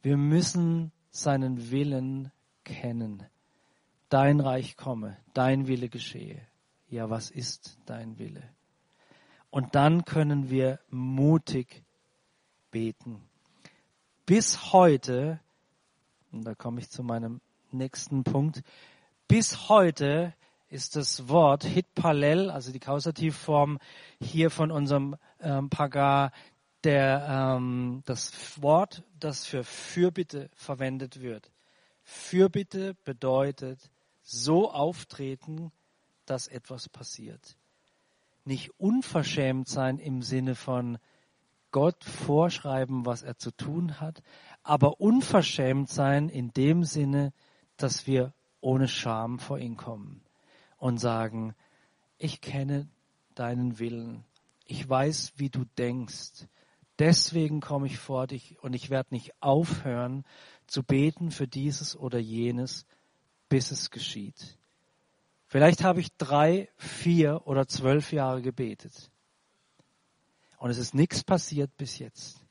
Wir müssen seinen Willen kennen. Dein Reich komme, dein Wille geschehe. Ja, was ist dein Wille? Und dann können wir mutig beten. Bis heute, und da komme ich zu meinem nächsten Punkt, bis heute ist das Wort Hitpalel, also die Kausativform hier von unserem Pagar, das Wort, das für Fürbitte verwendet wird. Fürbitte bedeutet so auftreten, dass etwas passiert. Nicht unverschämt sein im Sinne von Gott vorschreiben, was er zu tun hat, aber unverschämt sein in dem Sinne, dass wir ohne Scham vor ihn kommen und sagen, ich kenne deinen Willen, ich weiß, wie du denkst, deswegen komme ich vor dich und ich werde nicht aufhören zu beten für dieses oder jenes, bis es geschieht. Vielleicht habe ich 3, 4 oder 12 Jahre gebetet. Und es ist nichts passiert bis jetzt.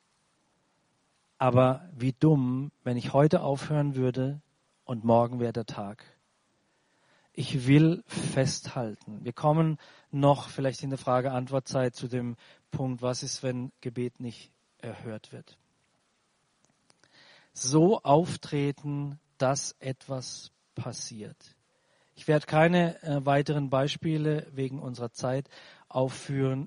Aber wie dumm, wenn ich heute aufhören würde und morgen wäre der Tag. Ich will festhalten. Wir kommen noch vielleicht in der Frage-Antwort-Zeit zu dem Punkt, was ist, wenn Gebet nicht erhört wird. So auftreten, dass etwas passiert. Ich werde keine weiteren Beispiele wegen unserer Zeit aufführen,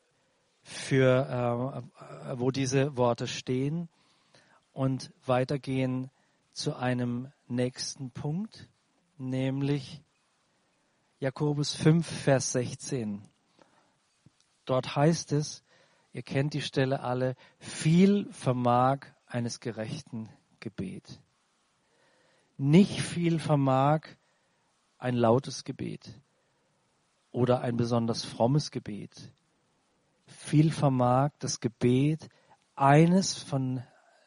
wo diese Worte stehen und weitergehen zu einem nächsten Punkt, nämlich Jakobus 5, Vers 16. Dort heißt es, ihr kennt die Stelle alle, viel vermag eines gerechten Gebet. Nicht viel vermag ein lautes Gebet oder ein besonders frommes Gebet. Viel vermag das Gebet eines von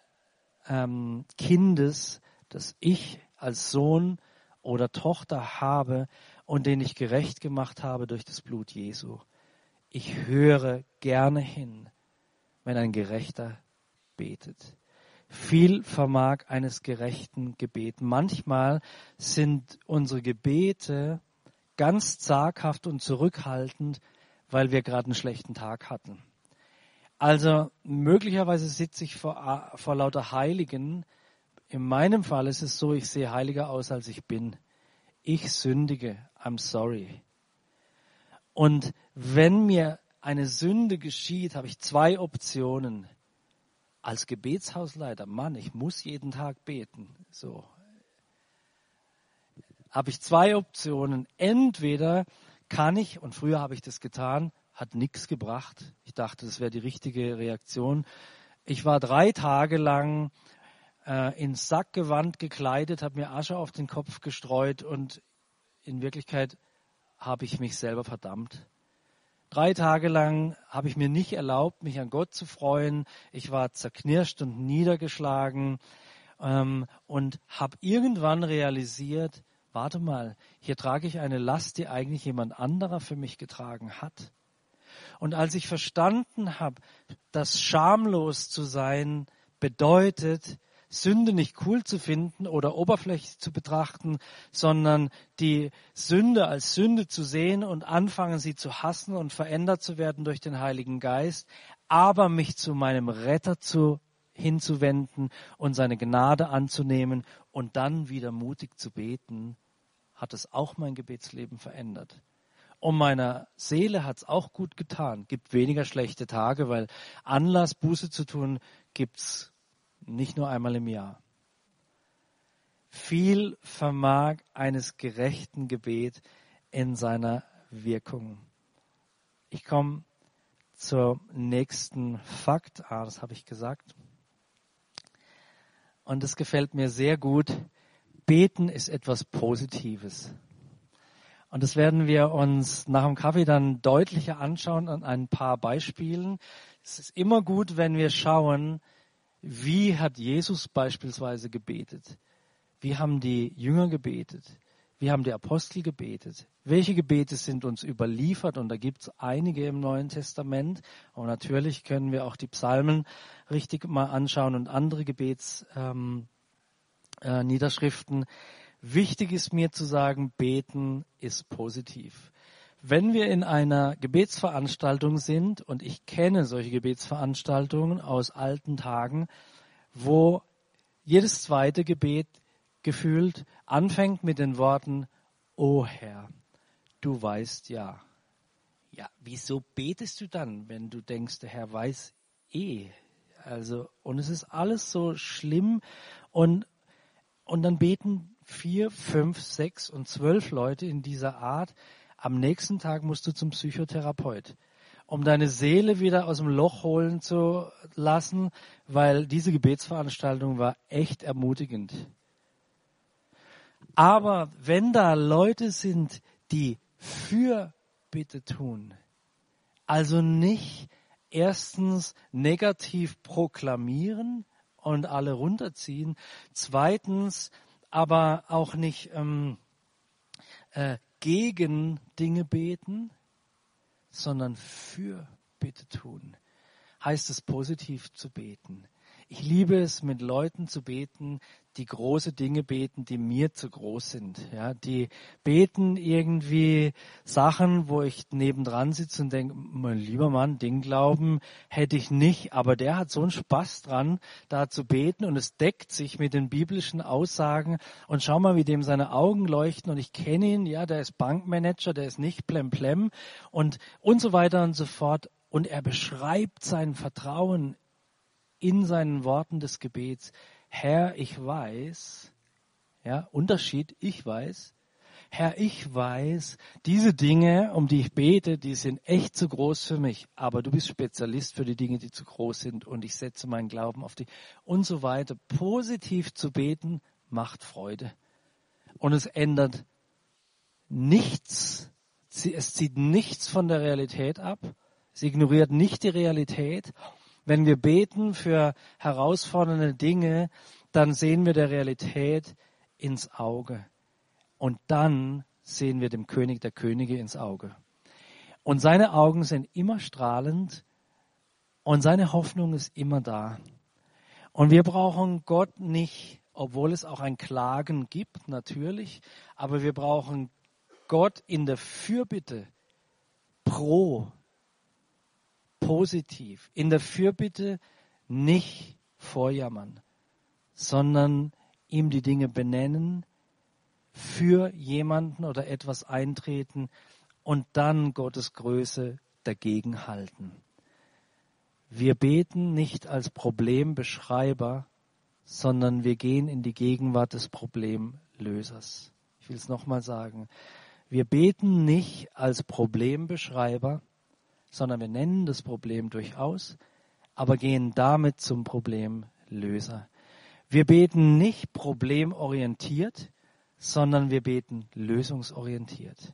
Kindes, das ich als Sohn oder Tochter habe und den ich gerecht gemacht habe durch das Blut Jesu. Ich höre gerne hin, wenn ein Gerechter betet. Viel vermag eines gerechten Gebet. Manchmal sind unsere Gebete ganz zaghaft und zurückhaltend, weil wir gerade einen schlechten Tag hatten. Also möglicherweise sitze ich vor lauter Heiligen. In meinem Fall ist es so, ich sehe heiliger aus, als ich bin. Ich sündige, I'm sorry. Und wenn mir eine Sünde geschieht, habe ich 2 Optionen. Als Gebetshausleiter, Mann, ich muss jeden Tag beten. So habe ich 2 Optionen. Entweder kann ich, und früher habe ich das getan, hat nichts gebracht. Ich dachte, das wäre die richtige Reaktion. Ich war 3 Tage lang ins Sackgewand gekleidet, habe mir Asche auf den Kopf gestreut und in Wirklichkeit habe ich mich selber verdammt. 3 Tage lang habe ich mir nicht erlaubt, mich an Gott zu freuen. Ich war zerknirscht und niedergeschlagen und habe irgendwann realisiert, warte mal, hier trage ich eine Last, die eigentlich jemand anderer für mich getragen hat. Und als ich verstanden habe, dass schamlos zu sein bedeutet, Sünde nicht cool zu finden oder oberflächlich zu betrachten, sondern die Sünde als Sünde zu sehen und anfangen, sie zu hassen und verändert zu werden durch den Heiligen Geist, aber mich zu meinem Retter hinzuwenden und seine Gnade anzunehmen und dann wieder mutig zu beten, hat es auch mein Gebetsleben verändert. Und meiner Seele hat es auch gut getan. Gibt weniger schlechte Tage, weil Anlass, Buße zu tun, gibt's nicht nur einmal im Jahr. Viel vermag eines gerechten Gebet in seiner Wirkung. Ich komme zum nächsten Fakt. Das habe ich gesagt. Und es gefällt mir sehr gut. Beten ist etwas Positives. Und das werden wir uns nach dem Kaffee dann deutlicher anschauen an ein paar Beispielen. Es ist immer gut, wenn wir schauen, wie hat Jesus beispielsweise gebetet? Wie haben die Jünger gebetet? Wie haben die Apostel gebetet? Welche Gebete sind uns überliefert? Und da gibt es einige im Neuen Testament. Und natürlich können wir auch die Psalmen richtig mal anschauen und andere Gebetsniederschriften. Wichtig ist mir zu sagen, beten ist positiv. Wenn wir in einer Gebetsveranstaltung sind, und ich kenne solche Gebetsveranstaltungen aus alten Tagen, wo jedes zweite Gebet gefühlt anfängt mit den Worten, O Herr, du weißt ja. Ja, wieso betest du dann, wenn du denkst, der Herr weiß eh? Also, und es ist alles so schlimm und dann beten 4, 5, 6 und 12 Leute in dieser Art. Am nächsten Tag musst du zum Psychotherapeut, um deine Seele wieder aus dem Loch holen zu lassen, weil diese Gebetsveranstaltung war echt ermutigend. Aber wenn da Leute sind, die Fürbitte tun, also nicht erstens negativ proklamieren und alle runterziehen, zweitens aber auch nicht gegen Dinge beten, sondern Fürbitte tun, heißt es positiv zu beten. Ich liebe es, mit Leuten zu beten, die große Dinge beten, die mir zu groß sind. Ja, die beten irgendwie Sachen, wo ich nebendran sitze und denke, mein lieber Mann, den Glauben hätte ich nicht, aber der hat so einen Spaß dran, da zu beten und es deckt sich mit den biblischen Aussagen und schau mal, wie dem seine Augen leuchten und ich kenne ihn, ja, der ist Bankmanager, der ist nicht plemplem und so weiter und so fort und er beschreibt sein Vertrauen in seinen Worten des Gebets. Herr, ich weiß, ja, Unterschied, ich weiß, Herr, ich weiß, diese Dinge, um die ich bete, die sind echt zu groß für mich, aber du bist Spezialist für die Dinge, die zu groß sind und ich setze meinen Glauben auf dich und so weiter. Positiv zu beten macht Freude und es ändert nichts, es zieht nichts von der Realität ab, es ignoriert nicht die Realität. Wenn wir beten für herausfordernde Dinge, dann sehen wir der Realität ins Auge. Und dann sehen wir dem König der Könige ins Auge. Und seine Augen sind immer strahlend und seine Hoffnung ist immer da. Und wir brauchen Gott nicht, obwohl es auch ein Klagen gibt, natürlich, aber wir brauchen Gott in der Fürbitte positiv, in der Fürbitte nicht vorjammern, sondern ihm die Dinge benennen, für jemanden oder etwas eintreten und dann Gottes Größe dagegen halten. Wir beten nicht als Problembeschreiber, sondern wir gehen in die Gegenwart des Problemlösers. Ich will es nochmal sagen. Wir beten nicht als Problembeschreiber, sondern wir nennen das Problem durchaus, aber gehen damit zum Problemlöser. Wir beten nicht problemorientiert, sondern wir beten lösungsorientiert.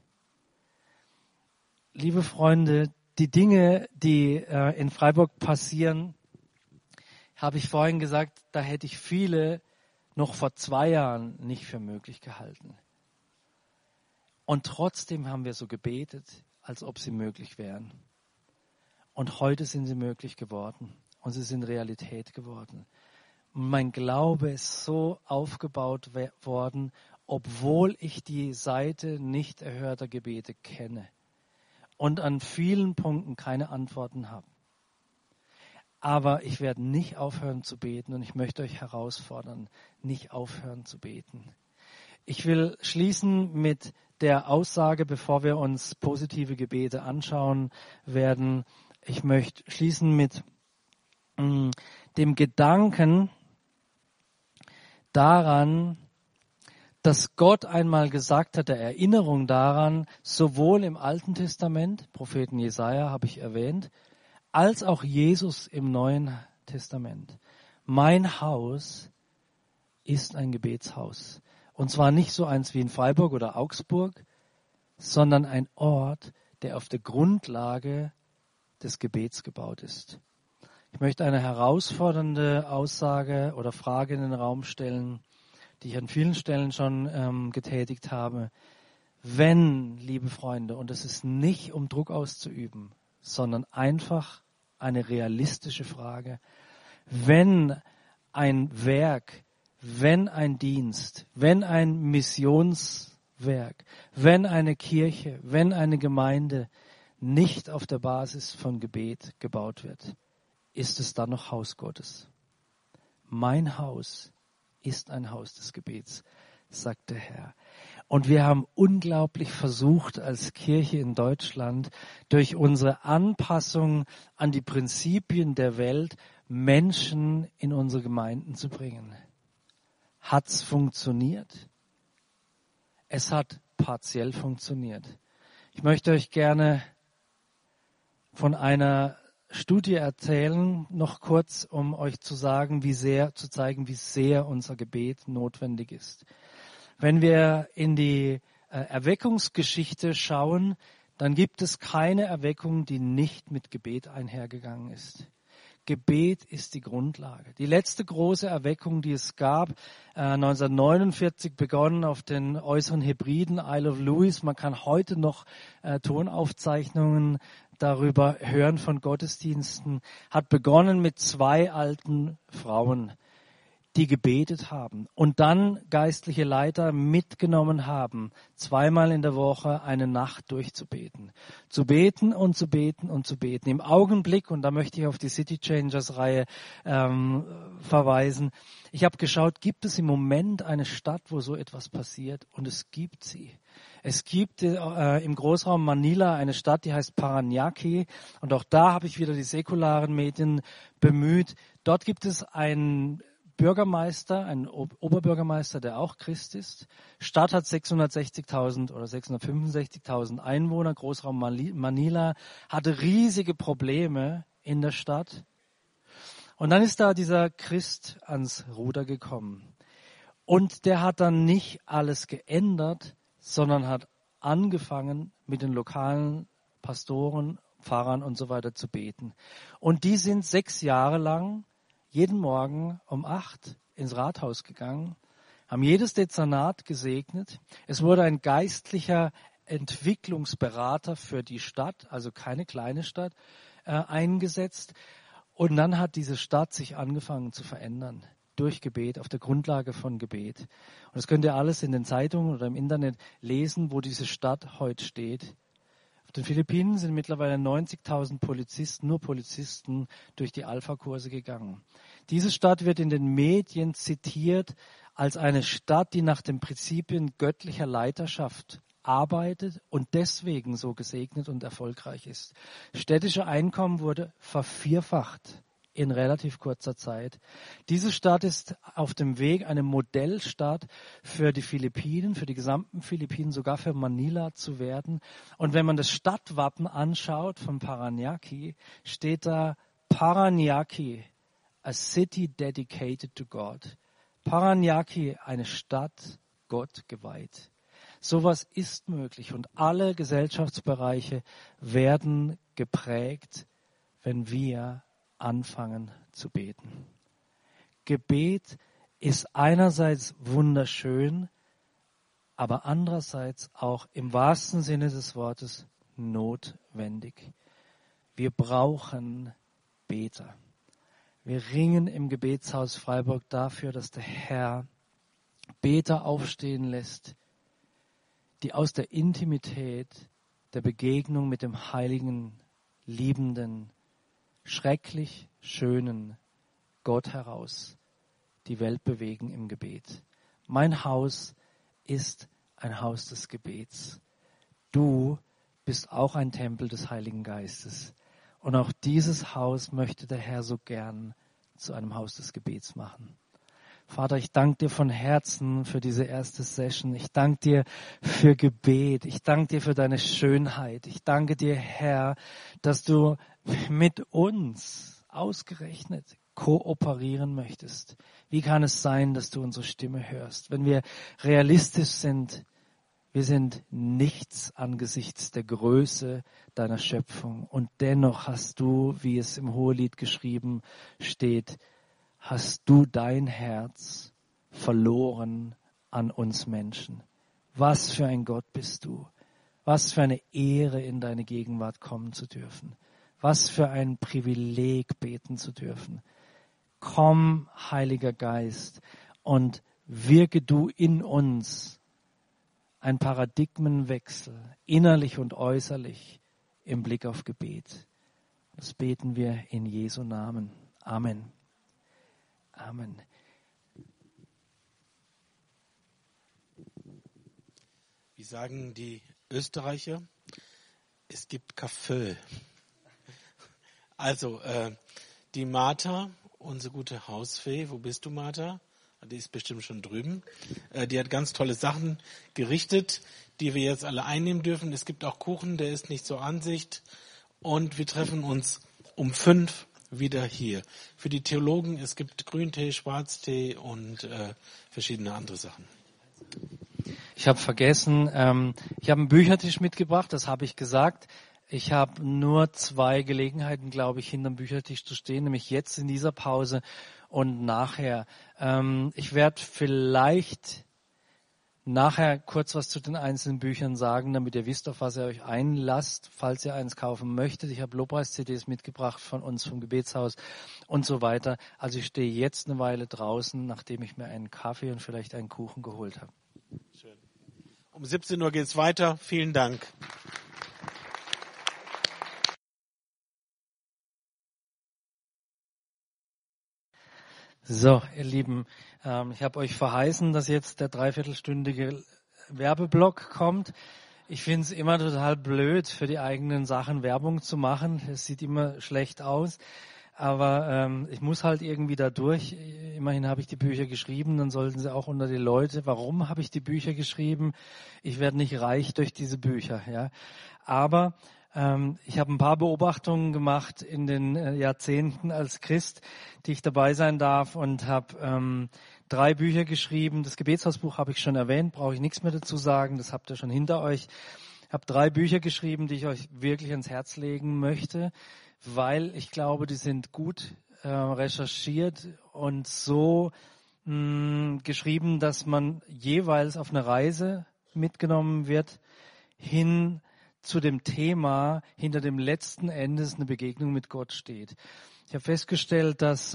Liebe Freunde, die Dinge, die in Freiburg passieren, habe ich vorhin gesagt, da hätte ich viele noch vor 2 Jahren nicht für möglich gehalten. Und trotzdem haben wir so gebetet, als ob sie möglich wären. Und heute sind sie möglich geworden und sie sind Realität geworden. Und mein Glaube ist so aufgebaut worden, obwohl ich die Seite nicht erhörter Gebete kenne und an vielen Punkten keine Antworten habe. Aber ich werde nicht aufhören zu beten und ich möchte euch herausfordern, nicht aufhören zu beten. Ich will schließen mit der Aussage, bevor wir uns positive Gebete anschauen werden. Ich möchte schließen mit dem Gedanken daran, dass Gott einmal gesagt hat, der Erinnerung daran, sowohl im Alten Testament, Propheten Jesaja habe ich erwähnt, als auch Jesus im Neuen Testament. Mein Haus ist ein Gebetshaus. Und zwar nicht so eins wie in Freiburg oder Augsburg, sondern ein Ort, der auf der Grundlage des Gebets gebaut ist. Ich möchte eine herausfordernde Aussage oder Frage in den Raum stellen. die ich an vielen Stellen schon getätigt habe. Wenn, liebe Freunde, und es ist nicht, um Druck auszuüben, sondern einfach eine realistische Frage, wenn ein Werk, wenn ein Dienst, wenn ein Missionswerk, wenn eine Kirche, wenn eine Gemeinde nicht auf der Basis von Gebet gebaut wird, ist es dann noch Haus Gottes. Mein Haus ist ein Haus des Gebets, sagt der Herr. Und wir haben unglaublich versucht als Kirche in Deutschland durch unsere Anpassung an die Prinzipien der Welt Menschen in unsere Gemeinden zu bringen. Hat's funktioniert? Es hat partiell funktioniert. Ich möchte euch gerne von einer Studie erzählen, noch kurz, um euch zu zeigen, wie sehr unser Gebet notwendig ist. Wenn wir in die Erweckungsgeschichte schauen, dann gibt es keine Erweckung, die nicht mit Gebet einhergegangen ist. Gebet ist die Grundlage. Die letzte große Erweckung, die es gab, 1949 begonnen auf den äußeren Hebriden, Isle of Lewis. Man kann heute noch Tonaufzeichnungen darüber hören von Gottesdiensten, hat begonnen mit 2 alten Frauen, die gebetet haben und dann geistliche Leiter mitgenommen haben, 2-mal in der Woche eine Nacht durchzubeten. Zu beten und zu beten und zu beten. Im Augenblick, und da möchte ich auf die City Changers-Reihe verweisen, ich habe geschaut, gibt es im Moment eine Stadt, wo so etwas passiert? Und es gibt sie. Es gibt im Großraum Manila eine Stadt, die heißt Paranaque. Und auch da habe ich wieder die säkularen Medien bemüht. Dort gibt es einen Bürgermeister, ein Oberbürgermeister, der auch Christ ist. Stadt hat 660.000 oder 665.000 Einwohner. Großraum Manila hatte riesige Probleme in der Stadt. Und dann ist da dieser Christ ans Ruder gekommen. Und der hat dann nicht alles geändert, sondern hat angefangen, mit den lokalen Pastoren, Pfarrern und so weiter zu beten. Und die sind 6 Jahre lang jeden Morgen um 8 ins Rathaus gegangen, haben jedes Dezernat gesegnet. Es wurde ein geistlicher Entwicklungsberater für die Stadt, also keine kleine Stadt, eingesetzt. Und dann hat diese Stadt sich angefangen zu verändern durch Gebet, auf der Grundlage von Gebet. Und das könnt ihr alles in den Zeitungen oder im Internet lesen, wo diese Stadt heute steht. Auf den Philippinen sind mittlerweile 90.000 Polizisten, nur Polizisten, durch die Alpha-Kurse gegangen. Diese Stadt wird in den Medien zitiert als eine Stadt, die nach den Prinzipien göttlicher Leiterschaft arbeitet und deswegen so gesegnet und erfolgreich ist. Städtische Einkommen wurde vervierfacht in relativ kurzer Zeit. Diese Stadt ist auf dem Weg, eine Modellstadt für die Philippinen, für die gesamten Philippinen, sogar für Manila zu werden. Und wenn man das Stadtwappen anschaut von Paranaque, steht da Paranaque, a city dedicated to God. Paranaque, eine Stadt Gott geweiht. Sowas ist möglich und alle Gesellschaftsbereiche werden geprägt, wenn wir anfangen zu beten. Gebet ist einerseits wunderschön, aber andererseits auch im wahrsten Sinne des Wortes notwendig. Wir brauchen Beter. Wir ringen im Gebetshaus Freiburg dafür, dass der Herr Beter aufstehen lässt, die aus der Intimität der Begegnung mit dem heiligen, liebenden, schrecklich schönen Gott heraus die Welt bewegen im Gebet. Mein Haus ist ein Haus des Gebets. Du bist auch ein Tempel des Heiligen Geistes. Und auch dieses Haus möchte der Herr so gern zu einem Haus des Gebets machen. Vater, ich danke dir von Herzen für diese erste Session. Ich danke dir für Gebet. Ich danke dir für deine Schönheit. Ich danke dir, Herr, dass du mit uns ausgerechnet kooperieren möchtest. Wie kann es sein, dass du unsere Stimme hörst? Wenn wir realistisch sind, wir sind nichts angesichts der Größe deiner Schöpfung. Und dennoch hast du, wie es im Hohelied geschrieben steht, hast du dein Herz verloren an uns Menschen. Was für ein Gott bist du. Was für eine Ehre, in deine Gegenwart kommen zu dürfen. Was für ein Privileg, beten zu dürfen. Komm, Heiliger Geist, und wirke du in uns ein Paradigmenwechsel, innerlich und äußerlich, im Blick auf Gebet. Das beten wir in Jesu Namen. Amen. Amen. Wie sagen die Österreicher? Es gibt Kaffee. Also, die Martha, unsere gute Hausfee, wo bist du, Martha? Die ist bestimmt schon drüben. Die hat ganz tolle Sachen gerichtet, die wir jetzt alle einnehmen dürfen. Es gibt auch Kuchen, der ist nicht zur Ansicht. Und wir treffen uns um 5 wieder hier. Für die Theologen, es gibt Grüntee, Schwarztee und verschiedene andere Sachen. Ich habe vergessen, ich habe einen Büchertisch mitgebracht, das habe ich gesagt. Ich habe nur 2 Gelegenheiten, glaube ich, hinterm Büchertisch zu stehen, nämlich jetzt in dieser Pause und nachher. Ich werde vielleicht nachher kurz was zu den einzelnen Büchern sagen, damit ihr wisst, auf was ihr euch einlasst, falls ihr eins kaufen möchtet. Ich habe Lobpreis-CDs mitgebracht von uns, vom Gebetshaus und so weiter. Also ich stehe jetzt eine Weile draußen, nachdem ich mir einen Kaffee und vielleicht einen Kuchen geholt habe. Schön. Um 17 Uhr geht es weiter. Vielen Dank. So, ihr Lieben, ich habe euch verheißen, dass jetzt der dreiviertelstündige Werbeblock kommt. Ich finde es immer total blöd, für die eigenen Sachen Werbung zu machen. Es sieht immer schlecht aus, aber ich muss halt irgendwie da durch. Immerhin habe ich die Bücher geschrieben, dann sollten sie auch unter die Leute. Warum habe ich die Bücher geschrieben? Ich werde nicht reich durch diese Bücher, ja. Aber ich habe ein paar Beobachtungen gemacht in den Jahrzehnten als Christ, die ich dabei sein darf, und habe 3 Bücher geschrieben. Das Gebetshausbuch habe ich schon erwähnt, brauche ich nichts mehr dazu sagen, das habt ihr schon hinter euch. Ich habe 3 Bücher geschrieben, die ich euch wirklich ans Herz legen möchte, weil ich glaube, die sind gut recherchiert und so geschrieben, dass man jeweils auf eine Reise mitgenommen wird, hin zu dem Thema, hinter dem letzten Endes eine Begegnung mit Gott steht. Ich habe festgestellt, dass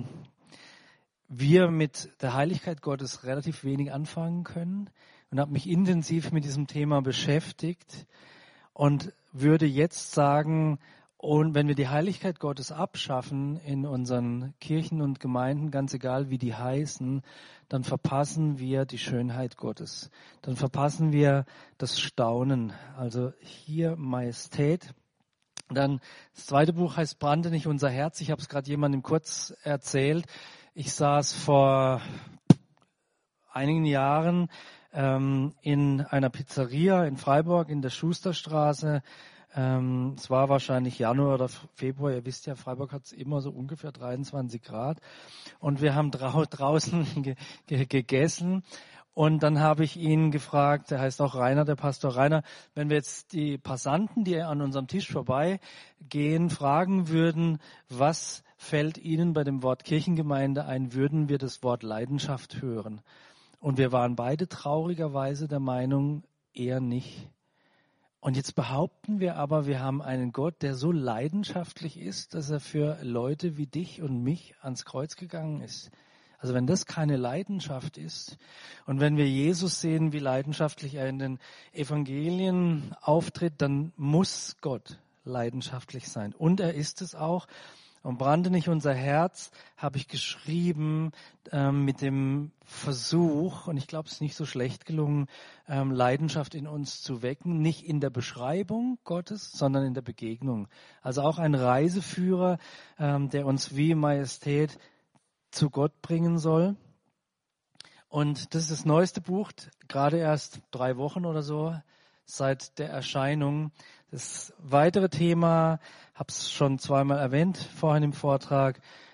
wir mit der Heiligkeit Gottes relativ wenig anfangen können und habe mich intensiv mit diesem Thema beschäftigt und würde jetzt sagen, und wenn wir die Heiligkeit Gottes abschaffen in unseren Kirchen und Gemeinden, ganz egal wie die heißen, dann verpassen wir die Schönheit Gottes. Dann verpassen wir das Staunen. Also hier Majestät. Dann das zweite Buch heißt Brannte nicht unser Herz. Ich habe es gerade jemandem kurz erzählt. Ich saß vor einigen Jahren in einer Pizzeria in Freiburg in der Schusterstraße. Es war wahrscheinlich Januar oder Februar. Ihr wisst ja, Freiburg hat es immer so ungefähr 23 Grad. Und wir haben draußen gegessen. Und dann habe ich ihn gefragt, der heißt auch Rainer, der Pastor Rainer, wenn wir jetzt die Passanten, die an unserem Tisch vorbeigehen, fragen würden, was fällt ihnen bei dem Wort Kirchengemeinde ein, würden wir das Wort Leidenschaft hören. Und wir waren beide traurigerweise der Meinung, eher nicht. Und jetzt behaupten wir aber, wir haben einen Gott, der so leidenschaftlich ist, dass er für Leute wie dich und mich ans Kreuz gegangen ist. Also wenn das keine Leidenschaft ist und wenn wir Jesus sehen, wie leidenschaftlich er in den Evangelien auftritt, dann muss Gott leidenschaftlich sein. Und er ist es auch. Und brannte nicht unser Herz, habe ich geschrieben mit dem Versuch, und ich glaube, es ist nicht so schlecht gelungen, Leidenschaft in uns zu wecken, nicht in der Beschreibung Gottes, sondern in der Begegnung. Also auch ein Reiseführer, der uns wie Majestät zu Gott bringen soll. Und das ist das neueste Buch, gerade erst 3 Wochen oder so seit der Erscheinung. Das weitere Thema, habe es schon 2-mal erwähnt vorhin im Vortrag,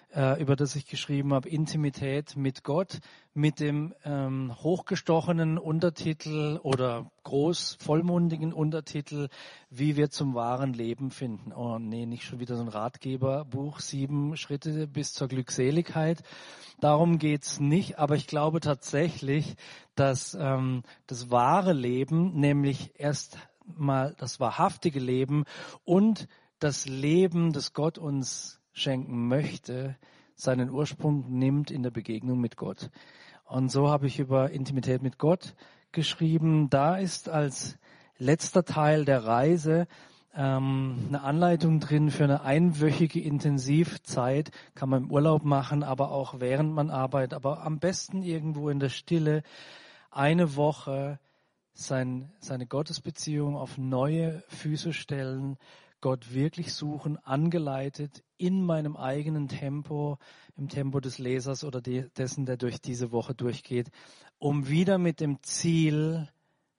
über das ich geschrieben habe, Intimität mit Gott, mit dem hochgestochenen Untertitel oder groß vollmundigen Untertitel, wie wir zum wahren Leben finden. Oh nee, nicht schon wieder so ein Ratgeberbuch, 7 Schritte bis zur Glückseligkeit. Darum geht's nicht, aber ich glaube tatsächlich, dass das wahre Leben, nämlich erst mal das wahrhaftige Leben und das Leben, das Gott uns schenken möchte, seinen Ursprung nimmt in der Begegnung mit Gott. Und so habe ich über Intimität mit Gott geschrieben. Da ist als letzter Teil der Reise eine Anleitung drin für eine einwöchige Intensivzeit. Kann man im Urlaub machen, aber auch während man arbeitet. Aber am besten irgendwo in der Stille eine Woche seine Gottesbeziehung auf neue Füße stellen, Gott wirklich suchen, angeleitet in meinem eigenen Tempo, im Tempo des Lesers oder dessen, der durch diese Woche durchgeht, um wieder mit dem Ziel,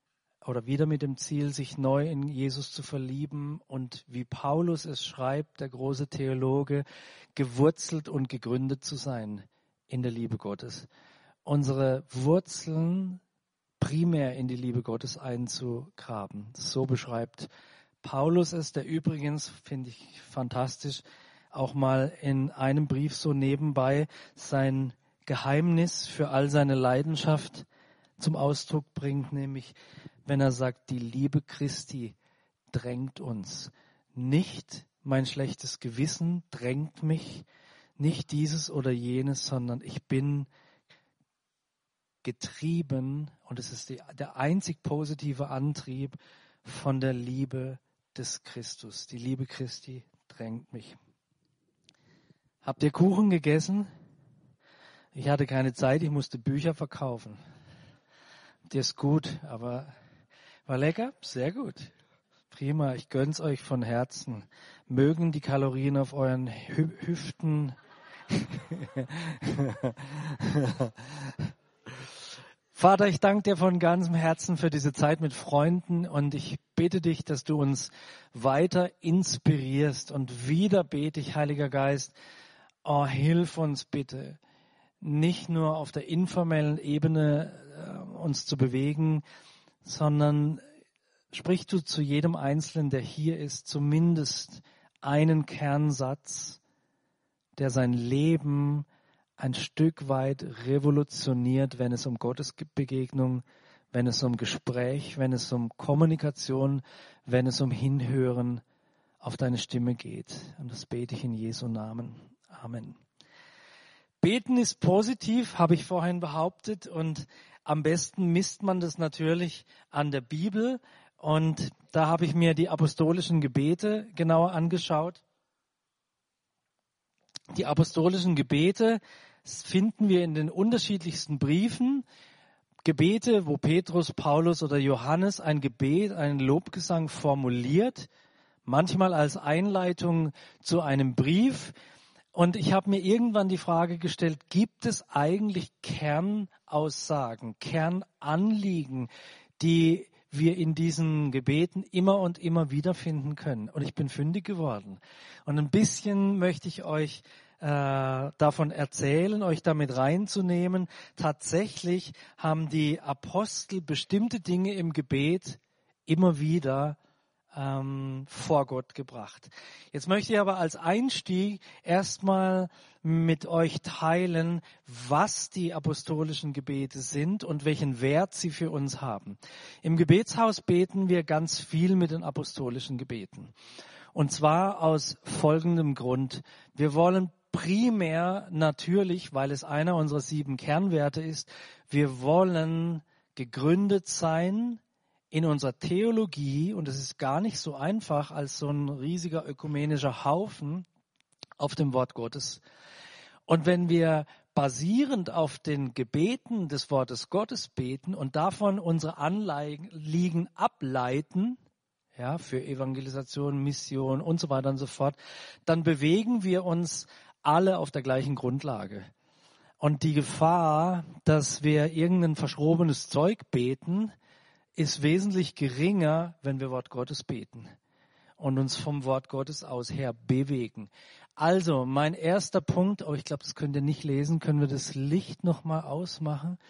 sich neu in Jesus zu verlieben und wie Paulus es schreibt, der große Theologe, gewurzelt und gegründet zu sein in der Liebe Gottes. Unsere Wurzeln primär in die Liebe Gottes einzugraben. So beschreibt Paulus es, der übrigens, finde ich fantastisch, auch mal in einem Brief so nebenbei sein Geheimnis für all seine Leidenschaft zum Ausdruck bringt, nämlich wenn er sagt, die Liebe Christi drängt uns. Nicht mein schlechtes Gewissen drängt mich, nicht dieses oder jenes, sondern ich bin getrieben, und es ist der einzig positive Antrieb von der Liebe des Christus. Die Liebe Christi drängt mich. Habt ihr Kuchen gegessen? Ich hatte keine Zeit, ich musste Bücher verkaufen. Der ist gut, aber war lecker? Sehr gut. Prima, ich gönn's euch von Herzen. Mögen die Kalorien auf euren Hüften Vater, ich danke dir von ganzem Herzen für diese Zeit mit Freunden und ich bitte dich, dass du uns weiter inspirierst. Und wieder bete ich, Heiliger Geist, oh, hilf uns bitte, nicht nur auf der informellen Ebene uns zu bewegen, sondern sprich du zu jedem Einzelnen, der hier ist, zumindest einen Kernsatz, der sein Leben ein Stück weit revolutioniert, wenn es um Gottesbegegnung, wenn es um Gespräch, wenn es um Kommunikation, wenn es um Hinhören auf deine Stimme geht. Und das bete ich in Jesu Namen. Amen. Beten ist positiv, habe ich vorhin behauptet, und am besten misst man das natürlich an der Bibel. Und da habe ich mir die apostolischen Gebete genauer angeschaut. Die apostolischen Gebete finden wir in den unterschiedlichsten Briefen. Gebete, wo Petrus, Paulus oder Johannes ein Gebet, einen Lobgesang formuliert, manchmal als Einleitung zu einem Brief. Und ich habe mir irgendwann die Frage gestellt, gibt es eigentlich Kernaussagen, Kernanliegen, die wir in diesen Gebeten immer und immer wieder finden können? Und ich bin fündig geworden. Und ein bisschen möchte ich euch davon erzählen, euch damit reinzunehmen. Tatsächlich haben die Apostel bestimmte Dinge im Gebet immer wieder vor Gott gebracht. Jetzt möchte ich aber als Einstieg erstmal mit euch teilen, was die apostolischen Gebete sind und welchen Wert sie für uns haben. Im Gebetshaus beten wir ganz viel mit den apostolischen Gebeten. Und zwar aus folgendem Grund. Wir wollen primär natürlich, weil es einer unserer 7 Kernwerte ist, wir wollen gegründet sein in unserer Theologie, und es ist gar nicht so einfach als so ein riesiger ökumenischer Haufen auf dem Wort Gottes. Und wenn wir basierend auf den Gebeten des Wortes Gottes beten und davon unsere Anliegen ableiten, ja, für Evangelisation, Mission und so weiter und so fort, dann bewegen wir uns alle auf der gleichen Grundlage. Und die Gefahr, dass wir irgendein verschrobenes Zeug beten, ist wesentlich geringer, wenn wir Wort Gottes beten und uns vom Wort Gottes aus her bewegen. Also, mein erster Punkt, ich glaube, das könnt ihr nicht lesen, können wir das Licht nochmal ausmachen?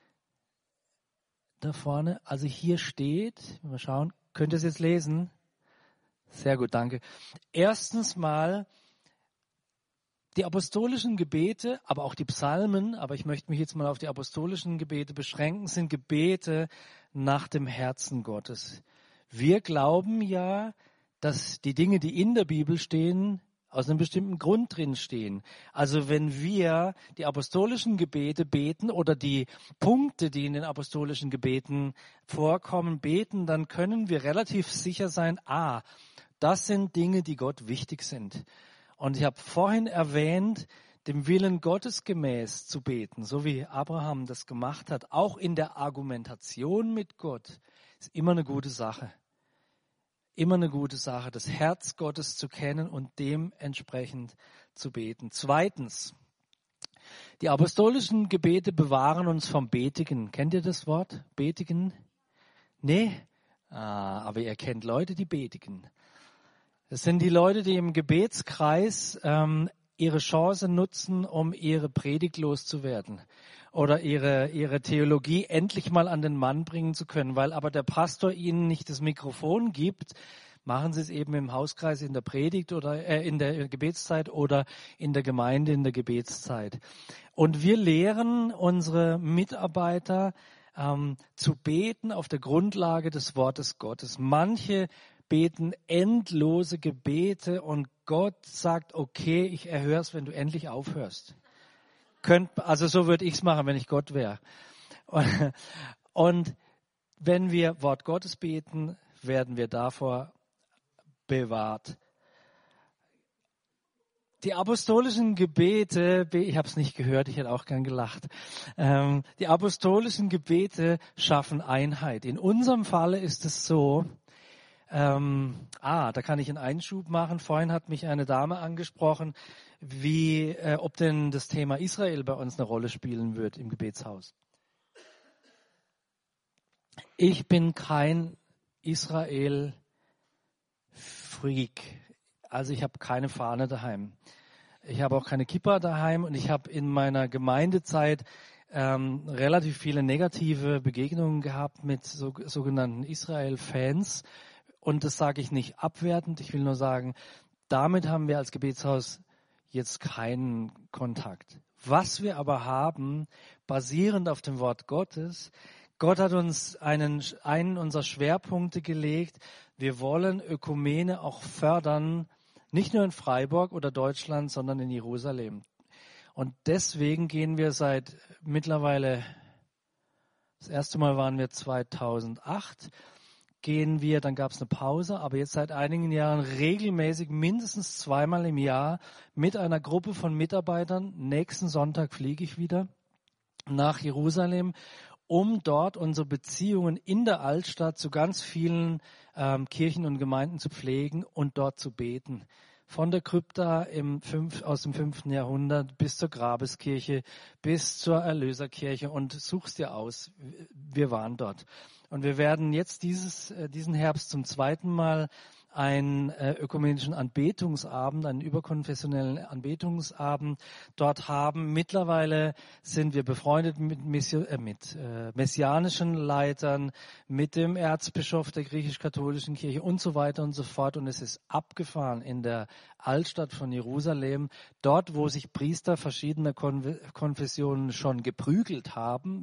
Da vorne, also hier steht, mal schauen, könnt ihr es jetzt lesen? Sehr gut, danke. Erstens mal, die apostolischen Gebete, aber auch die Psalmen, aber ich möchte mich jetzt mal auf die apostolischen Gebete beschränken, sind Gebete nach dem Herzen Gottes. Wir glauben ja, dass die Dinge, die in der Bibel stehen, aus einem bestimmten Grund drin stehen. Also wenn wir die apostolischen Gebete beten oder die Punkte, die in den apostolischen Gebeten vorkommen, beten, dann können wir relativ sicher sein, das sind Dinge, die Gott wichtig sind. Und ich habe vorhin erwähnt, dem Willen Gottes gemäß zu beten, so wie Abraham das gemacht hat, auch in der Argumentation mit Gott, ist immer eine gute Sache. Immer eine gute Sache, das Herz Gottes zu kennen und dementsprechend zu beten. Zweitens, die apostolischen Gebete bewahren uns vom Betigen. Kennt ihr das Wort? Betigen? Nee? Aber ihr kennt Leute, die betigen. Das sind die Leute, die im Gebetskreis ihre Chance nutzen, um ihre Predigt loszuwerden oder ihre Theologie endlich mal an den Mann bringen zu können. Weil aber der Pastor ihnen nicht das Mikrofon gibt, machen sie es eben im Hauskreis in der Predigt oder in der Gebetszeit oder in der Gemeinde in der Gebetszeit. Und wir lehren unsere Mitarbeiter zu beten auf der Grundlage des Wortes Gottes. Manche beten endlose Gebete und Gott sagt, okay, ich erhöre es, wenn du endlich aufhörst. Also so würde ich es machen, wenn ich Gott wäre. Und wenn wir Wort Gottes beten, werden wir davor bewahrt. Die apostolischen Gebete, ich habe es nicht gehört, ich hätte auch gern gelacht. Die apostolischen Gebete schaffen Einheit. In unserem Falle ist es so, da kann ich einen Einschub machen. Vorhin hat mich eine Dame angesprochen, ob denn das Thema Israel bei uns eine Rolle spielen wird im Gebetshaus. Ich bin kein Israel-Freak. Also ich habe keine Fahne daheim. Ich habe auch keine Kippa daheim und ich habe in meiner Gemeindezeit relativ viele negative Begegnungen gehabt mit sogenannten Israel-Fans. Und das sage ich nicht abwertend, ich will nur sagen, damit haben wir als Gebetshaus jetzt keinen Kontakt. Was wir aber haben, basierend auf dem Wort Gottes, Gott hat uns einen unserer Schwerpunkte gelegt. Wir wollen Ökumene auch fördern, nicht nur in Freiburg oder Deutschland, sondern in Jerusalem. Und deswegen gehen wir seit mittlerweile, das erste Mal waren wir 2008, dann gab es eine Pause, aber jetzt seit einigen Jahren regelmäßig mindestens zweimal im Jahr mit einer Gruppe von Mitarbeitern. Nächsten Sonntag fliege ich wieder nach Jerusalem, um dort unsere Beziehungen in der Altstadt zu ganz vielen Kirchen und Gemeinden zu pflegen und dort zu beten. Von der Krypta aus dem 5. Jahrhundert bis zur Grabeskirche, bis zur Erlöserkirche und such's dir aus. Wir waren dort. Und wir werden jetzt diesen Herbst zum zweiten Mal einen ökumenischen Anbetungsabend, einen überkonfessionellen Anbetungsabend dort haben. Mittlerweile sind wir befreundet mit messianischen Leitern, mit dem Erzbischof der griechisch-katholischen Kirche und so weiter und so fort. Und es ist abgefahren in der Altstadt von Jerusalem, dort, wo sich Priester verschiedener Konfessionen schon geprügelt haben,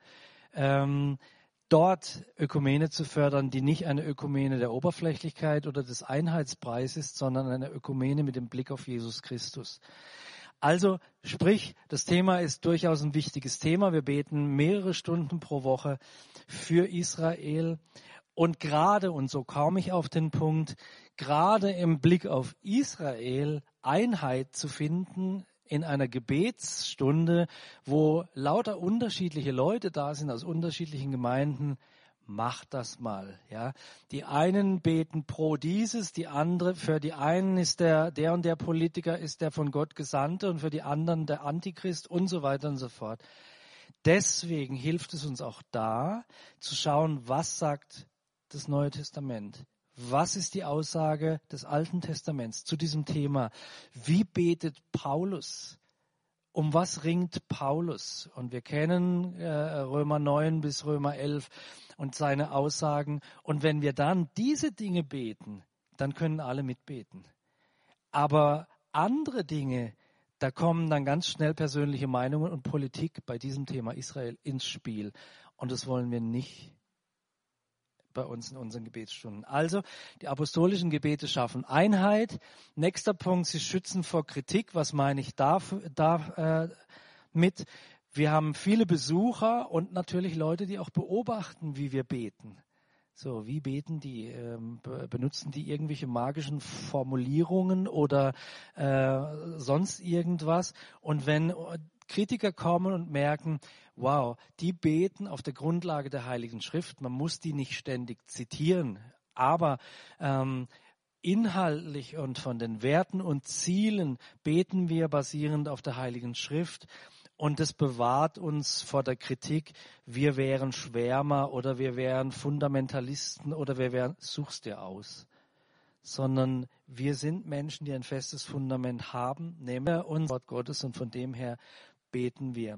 dort Ökumene zu fördern, die nicht eine Ökumene der Oberflächlichkeit oder des Einheitspreis ist, sondern eine Ökumene mit dem Blick auf Jesus Christus. Also sprich, das Thema ist durchaus ein wichtiges Thema. Wir beten mehrere Stunden pro Woche für Israel. Und gerade, und so komme ich auf den Punkt, gerade im Blick auf Israel Einheit zu finden, in einer Gebetsstunde, wo lauter unterschiedliche Leute da sind aus unterschiedlichen Gemeinden, macht das mal. Ja, die einen beten pro dieses, für die einen ist der und der Politiker ist der von Gott Gesandte und für die anderen der Antichrist und so weiter und so fort. Deswegen hilft es uns auch da, zu schauen, was sagt das Neue Testament. Was ist die Aussage des Alten Testaments zu diesem Thema? Wie betet Paulus? Um was ringt Paulus? Und wir kennen Römer 9 bis Römer 11 und seine Aussagen. Und wenn wir dann diese Dinge beten, dann können alle mitbeten. Aber andere Dinge, da kommen dann ganz schnell persönliche Meinungen und Politik bei diesem Thema Israel ins Spiel. Und das wollen wir nicht bei uns in unseren Gebetsstunden. Also, die apostolischen Gebete schaffen Einheit. Nächster Punkt, sie schützen vor Kritik. Was meine ich mit? Wir haben viele Besucher und natürlich Leute, die auch beobachten, wie wir beten. So, wie beten die? Benutzen die irgendwelche magischen Formulierungen oder sonst irgendwas? Und wenn Kritiker kommen und merken, wow, die beten auf der Grundlage der Heiligen Schrift, man muss die nicht ständig zitieren, aber inhaltlich und von den Werten und Zielen beten wir basierend auf der Heiligen Schrift. Und das bewahrt uns vor der Kritik, wir wären Schwärmer oder wir wären Fundamentalisten oder wir wären, such's dir aus. Sondern wir sind Menschen, die ein festes Fundament haben, nehmen wir unser Wort Gottes und von dem her beten wir.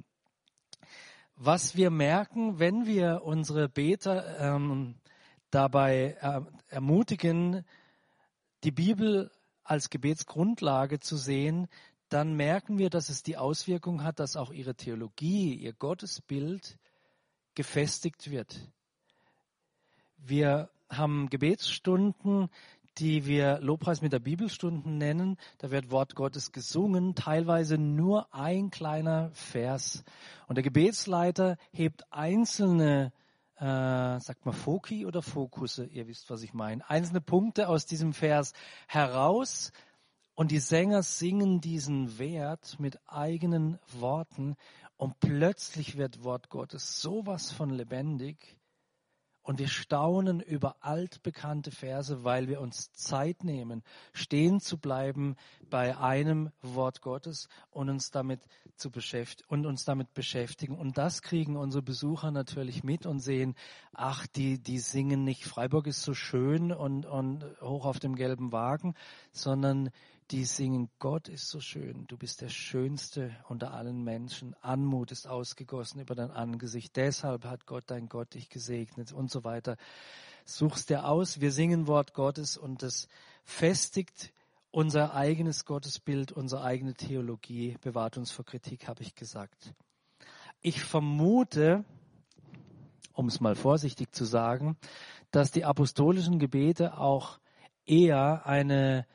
Was wir merken, wenn wir unsere Beter dabei ermutigen, die Bibel als Gebetsgrundlage zu sehen, dann merken wir, dass es die Auswirkung hat, dass auch ihre Theologie, ihr Gottesbild gefestigt wird. Wir haben Gebetsstunden, die wir Lobpreis mit der Bibelstunden nennen. Da wird Wort Gottes gesungen, teilweise nur ein kleiner Vers. Und der Gebetsleiter hebt einzelne, sagt man Foki oder Fokusse, ihr wisst, was ich meine, einzelne Punkte aus diesem Vers heraus. Und die Sänger singen diesen Wert mit eigenen Worten und plötzlich wird Wort Gottes sowas von lebendig und wir staunen über altbekannte Verse, weil wir uns Zeit nehmen, stehen zu bleiben bei einem Wort Gottes und uns damit beschäftigen. Und das kriegen unsere Besucher natürlich mit und sehen, ach, die singen nicht Freiburg ist so schön und hoch auf dem gelben Wagen, sondern die singen, Gott ist so schön, du bist der Schönste unter allen Menschen, Anmut ist ausgegossen über dein Angesicht, deshalb hat Gott, dein Gott, dich gesegnet und so weiter. Such's dir aus, wir singen Wort Gottes und das festigt unser eigenes Gottesbild, unsere eigene Theologie, bewahrt uns vor Kritik, habe ich gesagt. Ich vermute, um es mal vorsichtig zu sagen, dass die apostolischen Gebete auch eher eine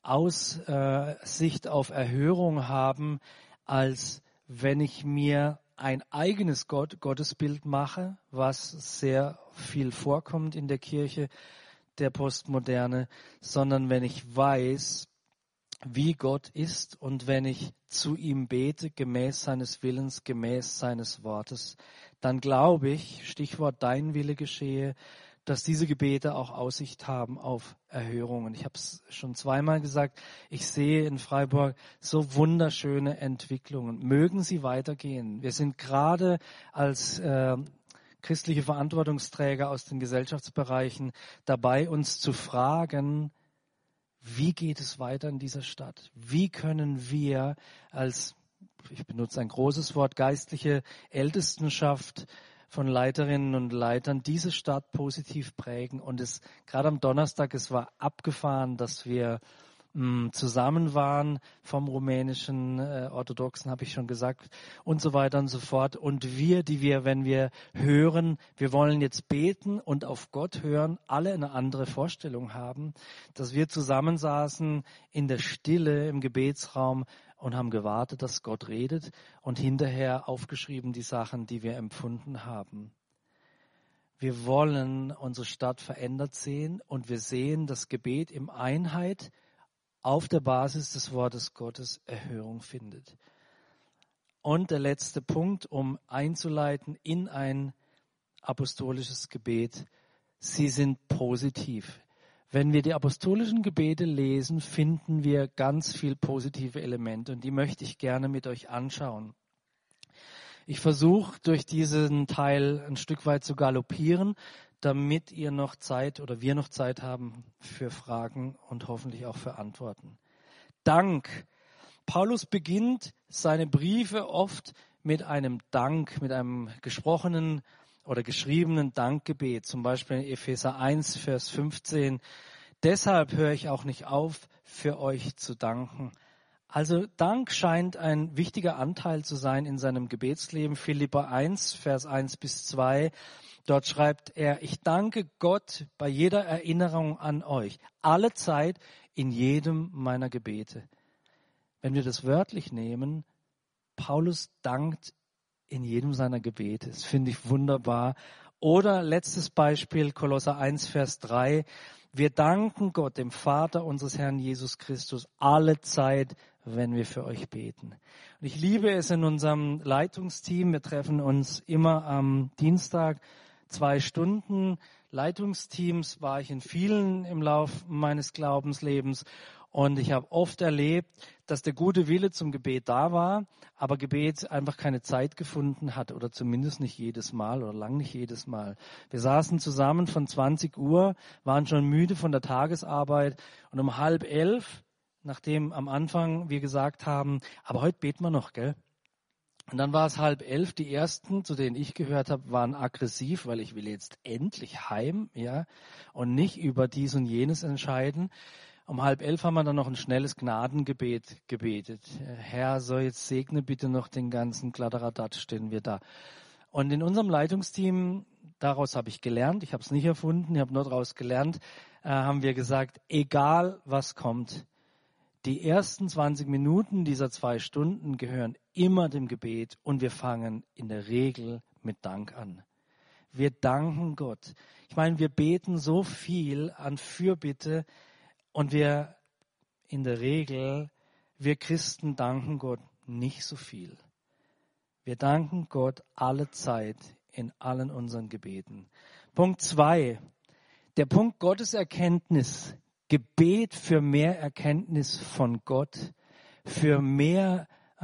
Aussicht auf Erhörung haben, als wenn ich mir ein eigenes Gottesbild mache, was sehr viel vorkommt in der Kirche der Postmoderne, sondern wenn ich weiß, wie Gott ist und wenn ich zu ihm bete, gemäß seines Willens, gemäß seines Wortes, dann glaube ich, Stichwort dein Wille geschehe, dass diese Gebete auch Aussicht haben auf Erhörungen. Ich habe es schon zweimal gesagt, ich sehe in Freiburg so wunderschöne Entwicklungen. Mögen sie weitergehen. Wir sind gerade als christliche Verantwortungsträger aus den Gesellschaftsbereichen dabei, uns zu fragen, wie geht es weiter in dieser Stadt? Wie können wir als, ich benutze ein großes Wort, geistliche Ältestenschaft von Leiterinnen und Leitern diese Stadt positiv prägen. Und es gerade am Donnerstag, es war abgefahren, dass wir zusammen waren vom rumänischen Orthodoxen, habe ich schon gesagt, und so weiter und so fort. Und wir, wenn wir hören, wir wollen jetzt beten und auf Gott hören, alle eine andere Vorstellung haben, dass wir zusammensaßen in der Stille im Gebetsraum und haben gewartet, dass Gott redet und hinterher aufgeschrieben die Sachen, die wir empfunden haben. Wir wollen unsere Stadt verändert sehen und wir sehen das Gebet im Einheit auf der Basis des Wortes Gottes Erhörung findet. Und der letzte Punkt, um einzuleiten in ein apostolisches Gebet. Sie sind positiv. Wenn wir die apostolischen Gebete lesen, finden wir ganz viel positive Elemente und die möchte ich gerne mit euch anschauen. Ich versuche durch diesen Teil ein Stück weit zu galoppieren, damit ihr noch Zeit oder wir noch Zeit haben für Fragen und hoffentlich auch für Antworten. Dank. Paulus beginnt seine Briefe oft mit einem Dank, mit einem gesprochenen oder geschriebenen Dankgebet. Zum Beispiel in Epheser 1, Vers 15. Deshalb höre ich auch nicht auf, für euch zu danken. Also Dank scheint ein wichtiger Anteil zu sein in seinem Gebetsleben. Philipper 1, Vers 1 bis 2. Dort schreibt er, ich danke Gott bei jeder Erinnerung an euch, alle Zeit in jedem meiner Gebete. Wenn wir das wörtlich nehmen, Paulus dankt in jedem seiner Gebete. Das finde ich wunderbar. Oder letztes Beispiel, Kolosser 1, Vers 3. Wir danken Gott, dem Vater unseres Herrn Jesus Christus, alle Zeit, wenn wir für euch beten. Und ich liebe es in unserem Leitungsteam. Wir treffen uns immer am Dienstag 2 Stunden. Leitungsteams war ich in vielen im Lauf meines Glaubenslebens. Und ich habe oft erlebt, dass der gute Wille zum Gebet da war, aber Gebet einfach keine Zeit gefunden hat oder zumindest nicht jedes Mal oder lang nicht jedes Mal. Wir saßen zusammen von 20 Uhr, waren schon müde von der Tagesarbeit und um 10:30, nachdem am Anfang wir gesagt haben, aber heute beten wir noch, gell? Und dann war es 10:30, die ersten, zu denen ich gehört habe, waren aggressiv, weil ich will jetzt endlich heim, ja, und nicht über dies und jenes entscheiden. Um 10:30 haben wir dann noch ein schnelles Gnadengebet gebetet. Herr, so jetzt segne bitte noch den ganzen Kladderadatsch, den wir da. Und in unserem Leitungsteam, daraus habe ich gelernt, ich habe es nicht erfunden, ich habe nur daraus gelernt, haben wir gesagt, egal was kommt, die ersten 20 Minuten dieser 2 Stunden gehören immer dem Gebet und wir fangen in der Regel mit Dank an. Wir danken Gott. Ich meine, wir beten so viel an Fürbitte, und wir in der Regel, wir Christen danken Gott nicht so viel. Wir danken Gott alle Zeit in allen unseren Gebeten. Punkt 2, der Punkt Gottes Erkenntnis, Gebet für mehr Erkenntnis von Gott, für mehr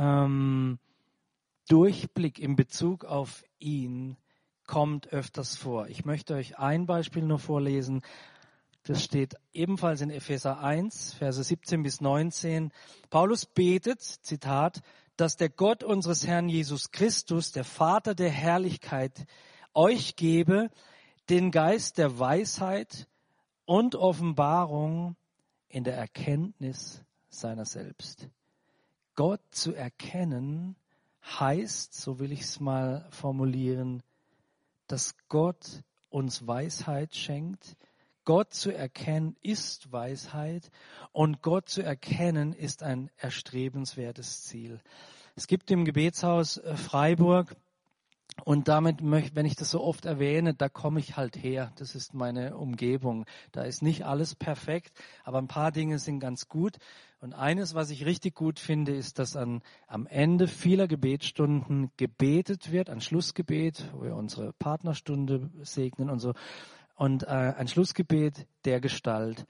Durchblick in Bezug auf ihn, kommt öfters vor. Ich möchte euch ein Beispiel nur vorlesen. Das steht ebenfalls in Epheser 1, Verse 17 bis 19. Paulus betet, Zitat, dass der Gott unseres Herrn Jesus Christus, der Vater der Herrlichkeit, euch gebe den Geist der Weisheit und Offenbarung in der Erkenntnis seiner selbst. Gott zu erkennen heißt, so will ich es mal formulieren, dass Gott uns Weisheit schenkt. Gott zu erkennen ist Weisheit und Gott zu erkennen ist ein erstrebenswertes Ziel. Es gibt im Gebetshaus Freiburg und damit wenn ich das so oft erwähne, da komme ich halt her. Das ist meine Umgebung. Da ist nicht alles perfekt, aber ein paar Dinge sind ganz gut. Und eines, was ich richtig gut finde, ist, dass am Ende vieler Gebetsstunden gebetet wird, ein Schlussgebet, wo wir unsere Partnerstunde segnen und so. Und ein Schlussgebet der Gestalt.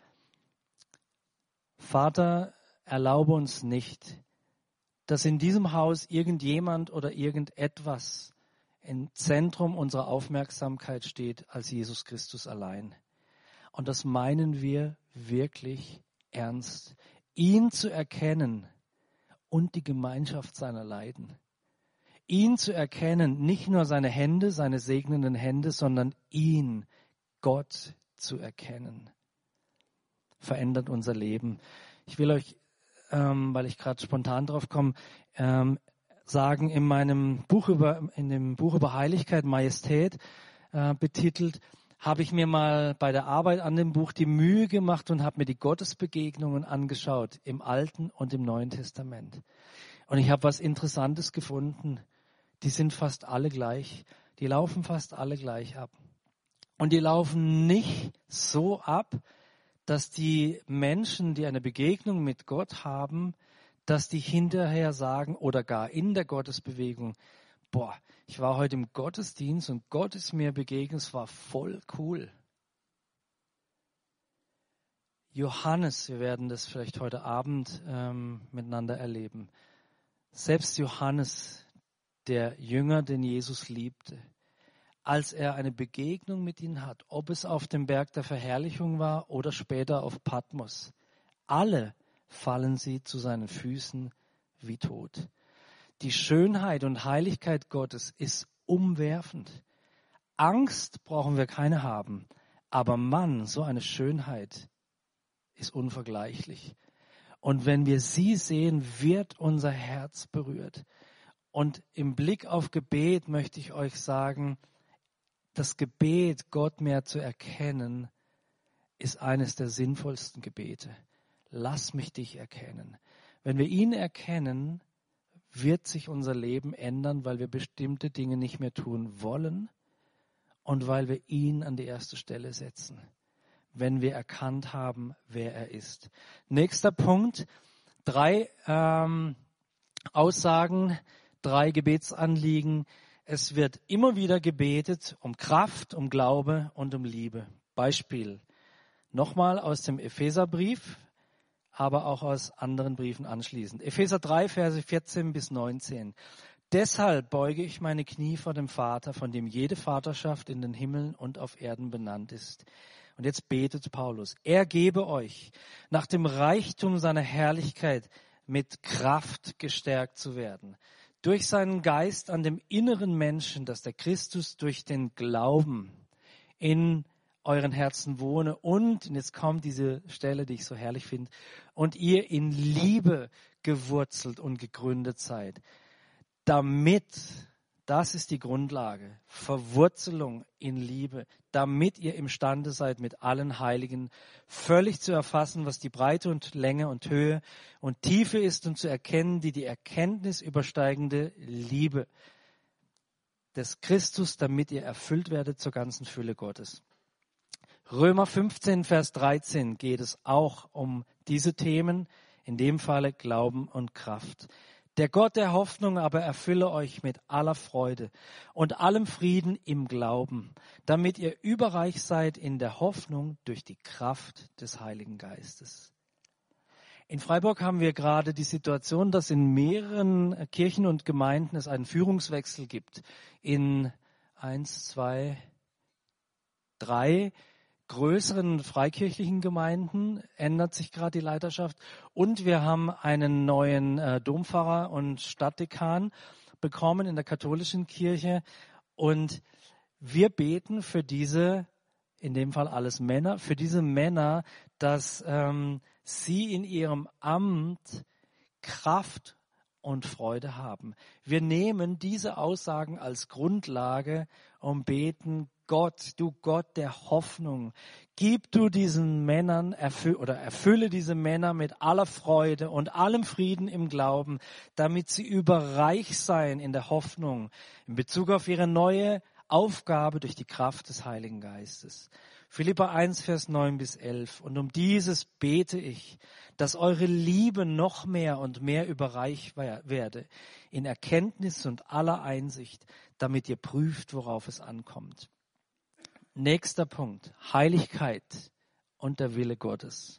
Vater, erlaube uns nicht, dass in diesem Haus irgendjemand oder irgendetwas im Zentrum unserer Aufmerksamkeit steht als Jesus Christus allein. Und das meinen wir wirklich ernst. Ihn zu erkennen und die Gemeinschaft seiner Leiden. Ihn zu erkennen, nicht nur seine Hände, seine segnenden Hände, sondern ihn, Gott zu erkennen, verändert unser Leben. Ich will euch, weil ich gerade spontan drauf komme, sagen, in dem Buch über Heiligkeit, Majestät betitelt, habe ich mir mal bei der Arbeit an dem Buch die Mühe gemacht und habe mir die Gottesbegegnungen angeschaut im Alten und im Neuen Testament. Und ich habe was Interessantes gefunden. Die sind fast alle gleich. Die laufen fast alle gleich ab. Und die laufen nicht so ab, dass die Menschen, die eine Begegnung mit Gott haben, dass die hinterher sagen oder gar in der Gottesbewegung, boah, ich war heute im Gottesdienst und Gott ist mir begegnet, es war voll cool. Johannes, wir werden das vielleicht heute Abend miteinander erleben. Selbst Johannes, der Jünger, den Jesus liebte, als er eine Begegnung mit ihnen hat, ob es auf dem Berg der Verherrlichung war oder später auf Patmos. Alle fallen sie zu seinen Füßen wie tot. Die Schönheit und Heiligkeit Gottes ist umwerfend. Angst brauchen wir keine haben, aber Mann, so eine Schönheit ist unvergleichlich. Und wenn wir sie sehen, wird unser Herz berührt. Und im Blick auf Gebet möchte ich euch sagen, das Gebet, Gott mehr zu erkennen, ist eines der sinnvollsten Gebete. Lass mich dich erkennen. Wenn wir ihn erkennen, wird sich unser Leben ändern, weil wir bestimmte Dinge nicht mehr tun wollen und weil wir ihn an die erste Stelle setzen, wenn wir erkannt haben, wer er ist. Nächster Punkt, 3 Aussagen, 3 Gebetsanliegen. Es wird immer wieder gebetet um Kraft, um Glaube und um Liebe. Beispiel, nochmal aus dem Epheserbrief, aber auch aus anderen Briefen anschließend. Epheser 3, Verse 14 bis 19. Deshalb beuge ich meine Knie vor dem Vater, von dem jede Vaterschaft in den Himmeln und auf Erden benannt ist. Und jetzt betet Paulus. Er gebe euch nach dem Reichtum seiner Herrlichkeit mit Kraft gestärkt zu werden. Durch seinen Geist an dem inneren Menschen, dass der Christus durch den Glauben in euren Herzen wohne und jetzt kommt diese Stelle, die ich so herrlich finde, und ihr in Liebe gewurzelt und gegründet seid, damit, das ist die Grundlage, Verwurzelung in Liebe, damit ihr imstande seid, mit allen Heiligen völlig zu erfassen, was die Breite und Länge und Höhe und Tiefe ist und zu erkennen, die Erkenntnis übersteigende Liebe des Christus, damit ihr erfüllt werdet zur ganzen Fülle Gottes. Römer 15, Vers 13 geht es auch um diese Themen, in dem Falle Glauben und Kraft. Der Gott der Hoffnung aber erfülle euch mit aller Freude und allem Frieden im Glauben, damit ihr überreich seid in der Hoffnung durch die Kraft des Heiligen Geistes. In Freiburg haben wir gerade die Situation, dass in mehreren Kirchen und Gemeinden es einen Führungswechsel gibt. In 1, 2, 3 größeren freikirchlichen Gemeinden ändert sich gerade die Leiterschaft und wir haben einen neuen Dompfarrer und Stadtdekan bekommen in der katholischen Kirche und wir beten für diese, in dem Fall alles Männer, für diese Männer, dass sie in ihrem Amt Kraft und Freude haben. Wir nehmen diese Aussagen als Grundlage und beten, Gott, du Gott der Hoffnung, gib du diesen Männern, erfülle diese Männer mit aller Freude und allem Frieden im Glauben, damit sie überreich seien in der Hoffnung in Bezug auf ihre neue Aufgabe durch die Kraft des Heiligen Geistes. Philipper 1, Vers 9 bis 11. Und um dieses bete ich, dass eure Liebe noch mehr und mehr überreich werde in Erkenntnis und aller Einsicht, damit ihr prüft, worauf es ankommt. Nächster Punkt, Heiligkeit und der Wille Gottes.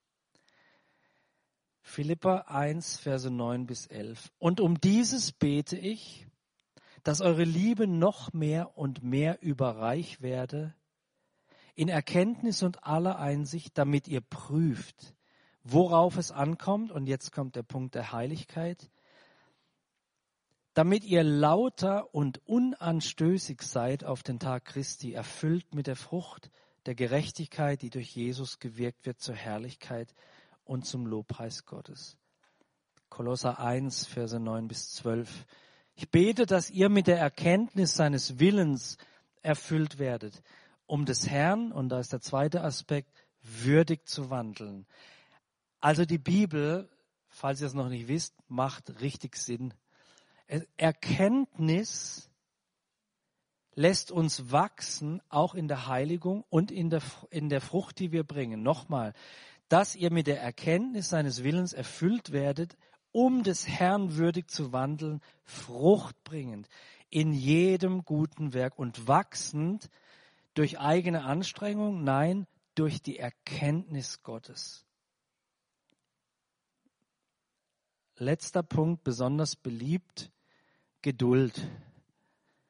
Philipper 1, Verse 9 bis 11. Und um dieses bete ich, dass eure Liebe noch mehr und mehr überreich werde in Erkenntnis und aller Einsicht, damit ihr prüft, worauf es ankommt. Und jetzt kommt der Punkt der Heiligkeit. Damit ihr lauter und unanstößig seid auf den Tag Christi, erfüllt mit der Frucht der Gerechtigkeit, die durch Jesus gewirkt wird zur Herrlichkeit und zum Lobpreis Gottes. Kolosser 1, Verse 9 bis 12. Ich bete, dass ihr mit der Erkenntnis seines Willens erfüllt werdet, um des Herrn, und da ist der zweite Aspekt, würdig zu wandeln. Also die Bibel, falls ihr es noch nicht wisst, macht richtig Sinn. Erkenntnis lässt uns wachsen, auch in der Heiligung und in der Frucht, die wir bringen. Nochmal, dass ihr mit der Erkenntnis seines Willens erfüllt werdet, um des Herrn würdig zu wandeln, fruchtbringend in jedem guten Werk und wachsend durch eigene Anstrengung, nein, durch die Erkenntnis Gottes. Letzter Punkt, besonders beliebt, Geduld.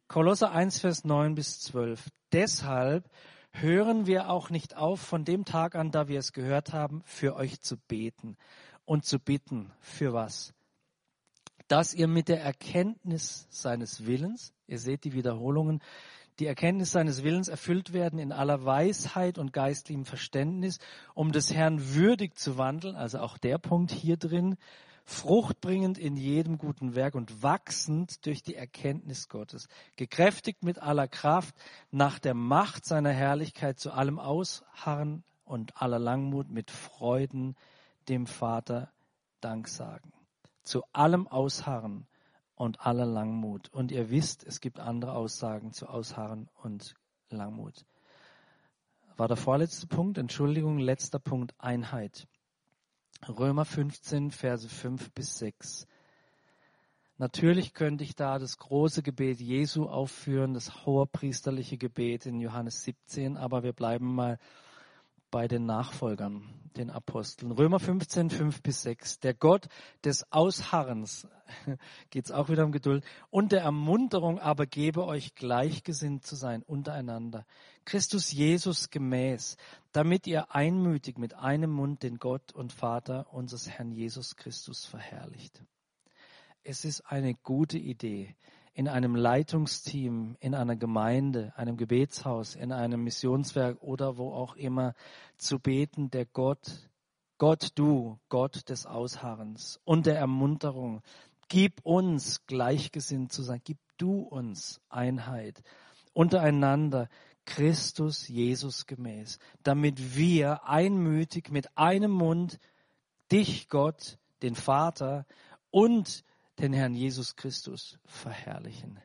Kolosser 1, Vers 9 bis 12. Deshalb hören wir auch nicht auf, von dem Tag an, da wir es gehört haben, für euch zu beten und zu bitten. Für was? Dass ihr mit der Erkenntnis seines Willens, ihr seht die Wiederholungen, die Erkenntnis seines Willens erfüllt werden in aller Weisheit und geistlichem Verständnis, um des Herrn würdig zu wandeln, also auch der Punkt hier drin, fruchtbringend in jedem guten Werk und wachsend durch die Erkenntnis Gottes, gekräftigt mit aller Kraft, nach der Macht seiner Herrlichkeit zu allem Ausharren und aller Langmut mit Freuden dem Vater Dank sagen. Zu allem Ausharren und aller Langmut. Und ihr wisst, es gibt andere Aussagen zu Ausharren und Langmut. War der vorletzte Punkt, Entschuldigung, letzter Punkt, Einheit. Römer 15, Verse 5 bis 6. Natürlich könnte ich da das große Gebet Jesu aufführen, das hohepriesterliche Gebet in Johannes 17, aber wir bleiben mal bei den Nachfolgern, den Aposteln. Römer 15, 5 bis 6. Der Gott des Ausharrens, geht's auch wieder um Geduld, und der Ermunterung aber gebe euch gleichgesinnt zu sein untereinander. Christus Jesus gemäß, damit ihr einmütig mit einem Mund den Gott und Vater unseres Herrn Jesus Christus verherrlicht. Es ist eine gute Idee, in einem Leitungsteam, in einer Gemeinde, einem Gebetshaus, in einem Missionswerk oder wo auch immer zu beten, der Gott, du, Gott des Ausharrens und der Ermunterung, gib uns gleichgesinnt zu sein, gib du uns Einheit untereinander, Christus Jesus gemäß, damit wir einmütig mit einem Mund dich, Gott, den Vater und den Herrn Jesus Christus verherrlichen.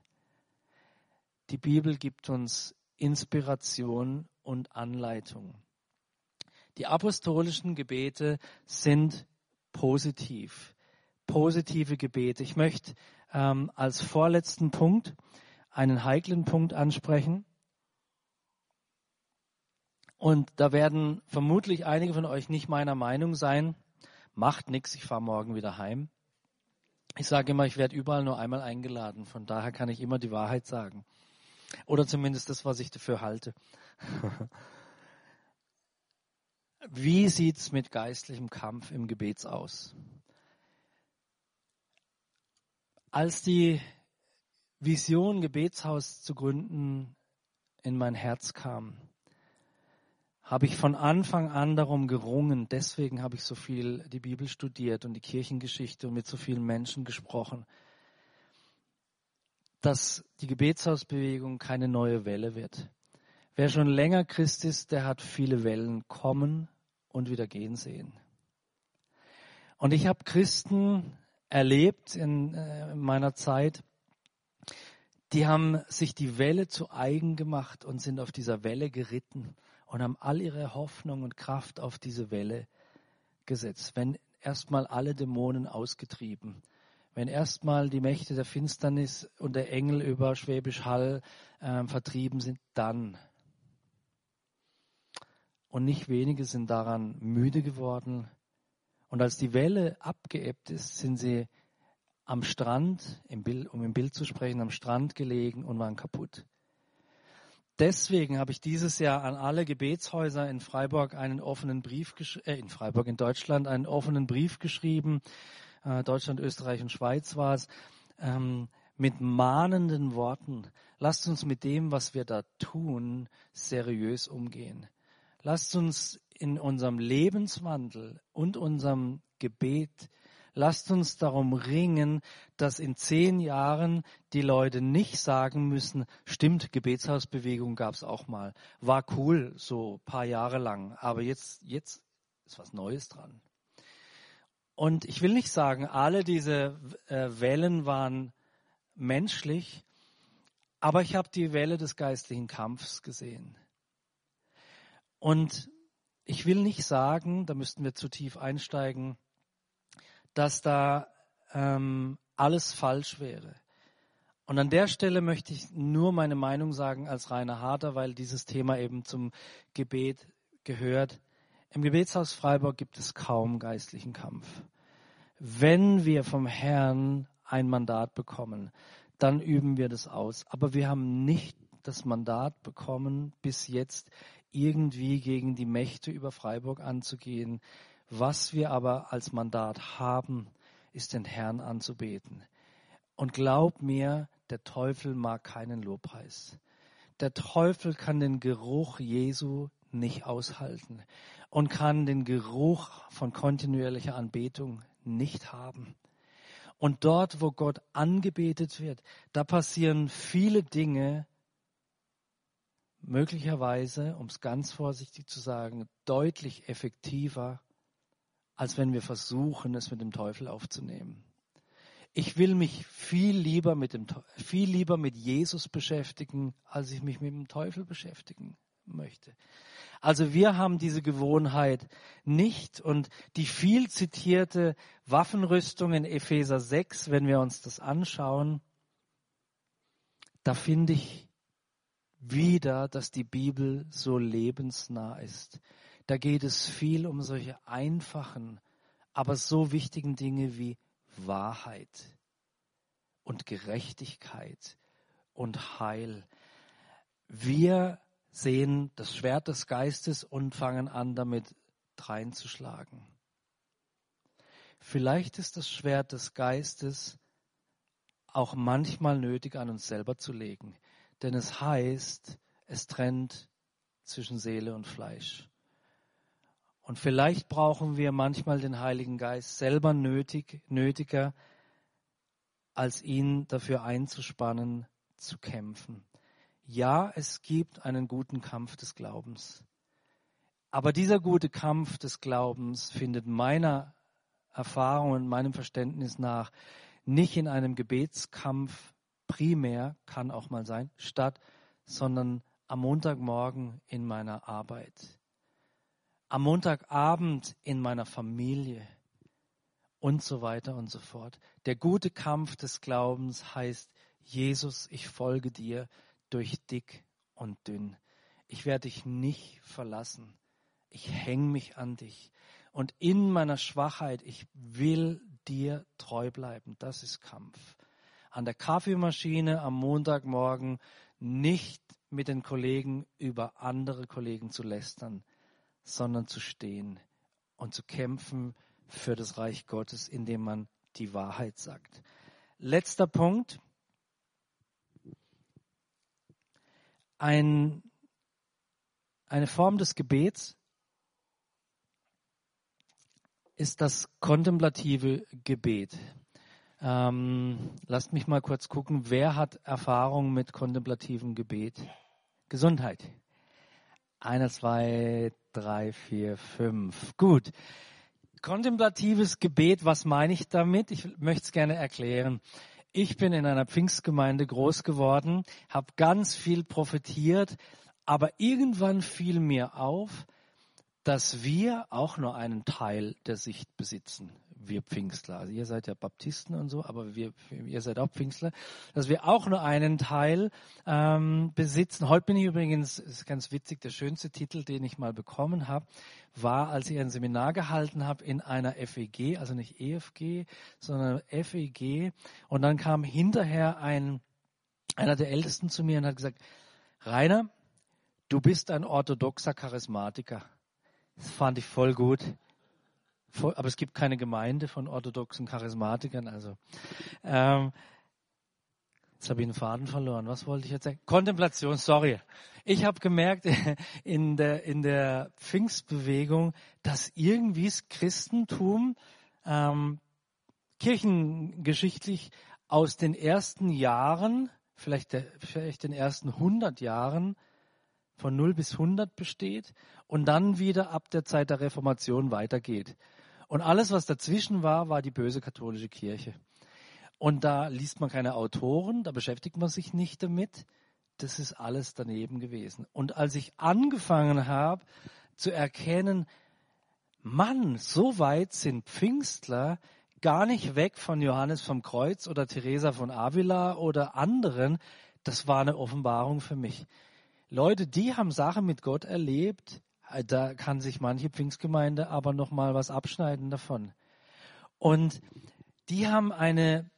Die Bibel gibt uns Inspiration und Anleitung. Die apostolischen Gebete sind positiv, positive Gebete. Ich möchte als vorletzten Punkt einen heiklen Punkt ansprechen. Und da werden vermutlich einige von euch nicht meiner Meinung sein. Macht nichts, ich fahre morgen wieder heim. Ich sage immer, ich werde überall nur einmal eingeladen. Von daher kann ich immer die Wahrheit sagen. Oder zumindest das, was ich dafür halte. Wie sieht's mit geistlichem Kampf im Gebet aus? Als die Vision, Gebetshaus zu gründen, in mein Herz kam, habe ich von Anfang an darum gerungen. Deswegen habe ich so viel die Bibel studiert und die Kirchengeschichte und mit so vielen Menschen gesprochen, dass die Gebetshausbewegung keine neue Welle wird. Wer schon länger Christ ist, der hat viele Wellen kommen und wieder gehen sehen. Und ich habe Christen erlebt in meiner Zeit, die haben sich die Welle zu eigen gemacht und sind auf dieser Welle geritten und haben all ihre Hoffnung und Kraft auf diese Welle gesetzt. Wenn erstmal alle Dämonen ausgetrieben, wenn erstmal die Mächte der Finsternis und der Engel über Schwäbisch Hall vertrieben sind, dann. Und nicht wenige sind daran müde geworden. Und als die Welle abgeebbt ist, sind sie am Strand, um im Bild zu sprechen, am Strand gelegen und waren kaputt. Deswegen habe ich dieses Jahr an alle Gebetshäuser in Freiburg in Deutschland einen offenen Brief geschrieben. Deutschland, Österreich und Schweiz war es, mit mahnenden Worten. Lasst uns mit dem, was wir da tun, seriös umgehen. Lasst uns in unserem Lebenswandel und unserem Gebet, lasst uns darum ringen, dass in 10 Jahren die Leute nicht sagen müssen, stimmt, Gebetshausbewegung gab es auch mal. War cool, so ein paar Jahre lang, aber jetzt ist was Neues dran. Und ich will nicht sagen, alle diese Wellen waren menschlich, aber ich habe die Welle des geistlichen Kampfs gesehen. Und ich will nicht sagen, da müssten wir zu tief einsteigen, dass da alles falsch wäre. Und an der Stelle möchte ich nur meine Meinung sagen als Rainer Harder, weil dieses Thema eben zum Gebet gehört. Im Gebetshaus Freiburg gibt es kaum geistlichen Kampf. Wenn wir vom Herrn ein Mandat bekommen, dann üben wir das aus. Aber wir haben nicht das Mandat bekommen, bis jetzt irgendwie gegen die Mächte über Freiburg anzugehen. Was wir aber als Mandat haben, ist den Herrn anzubeten. Und glaub mir, der Teufel mag keinen Lobpreis. Der Teufel kann den Geruch Jesu nicht aushalten und kann den Geruch von kontinuierlicher Anbetung nicht haben. Und dort, wo Gott angebetet wird, da passieren viele Dinge, möglicherweise, um es ganz vorsichtig zu sagen, deutlich effektiver, als wenn wir versuchen, es mit dem Teufel aufzunehmen. Ich will mich viel lieber mit Jesus beschäftigen, als ich mich mit dem Teufel beschäftigen möchte. Also wir haben diese Gewohnheit nicht, und die viel zitierte Waffenrüstung in Epheser 6, wenn wir uns das anschauen, da finde ich wieder, dass die Bibel so lebensnah ist. Da geht es viel um solche einfachen, aber so wichtigen Dinge wie Wahrheit und Gerechtigkeit und Heil. Wir sehen das Schwert des Geistes und fangen an, damit dreinzuschlagen. Vielleicht ist das Schwert des Geistes auch manchmal nötig, an uns selber zu legen. Denn es heißt, es trennt zwischen Seele und Fleisch. Und vielleicht brauchen wir manchmal den Heiligen Geist selber nötiger, als ihn dafür einzuspannen, zu kämpfen. Ja, es gibt einen guten Kampf des Glaubens. Aber dieser gute Kampf des Glaubens findet meiner Erfahrung und meinem Verständnis nach nicht in einem Gebetskampf primär, kann auch mal sein, statt, sondern am Montagmorgen in meiner Arbeit, am Montagabend in meiner Familie und so weiter und so fort. Der gute Kampf des Glaubens heißt, Jesus, ich folge dir durch dick und dünn. Ich werde dich nicht verlassen. Ich hänge mich an dich. Und in meiner Schwachheit, ich will dir treu bleiben. Das ist Kampf. An der Kaffeemaschine am Montagmorgen nicht mit den Kollegen über andere Kollegen zu lästern, sondern zu stehen und zu kämpfen für das Reich Gottes, indem man die Wahrheit sagt. Letzter Punkt. Eine Form des Gebets ist das kontemplative Gebet. Lasst mich mal kurz gucken, wer hat Erfahrung mit kontemplativem Gebet? Gesundheit. 1, 2, 3, 4, 5. Gut. Kontemplatives Gebet, was meine ich damit? Ich möchte es gerne erklären. Ich bin in einer Pfingstgemeinde groß geworden, habe ganz viel profitiert, aber irgendwann fiel mir auf, dass wir auch nur einen Teil der Sicht besitzen, wir Pfingstler. Also ihr seid ja Baptisten und so, aber ihr seid auch Pfingstler, dass wir auch nur einen Teil besitzen. Heute bin ich übrigens, das ist ganz witzig, der schönste Titel, den ich mal bekommen habe, war, als ich ein Seminar gehalten habe in einer FEG, also nicht EFG, sondern FEG. Und dann kam hinterher einer der Ältesten zu mir und hat gesagt, Rainer, du bist ein orthodoxer Charismatiker. Das fand ich voll gut. Aber es gibt keine Gemeinde von orthodoxen Charismatikern. Also jetzt habe ich den Faden verloren. Was wollte ich jetzt sagen? Kontemplation, sorry. Ich habe gemerkt in der Pfingstbewegung, dass irgendwie das Christentum kirchengeschichtlich aus den ersten Jahren, vielleicht den ersten 100 Jahren, von 0 bis 100 besteht und dann wieder ab der Zeit der Reformation weitergeht. Und alles, was dazwischen war, war die böse katholische Kirche. Und da liest man keine Autoren, da beschäftigt man sich nicht damit. Das ist alles daneben gewesen. Und als ich angefangen habe zu erkennen, Mann, so weit sind Pfingstler gar nicht weg von Johannes vom Kreuz oder Teresa von Avila oder anderen, das war eine Offenbarung für mich. Leute, die haben Sachen mit Gott erlebt, da kann sich manche Pfingstgemeinde aber noch mal was abschneiden davon. Und die haben eine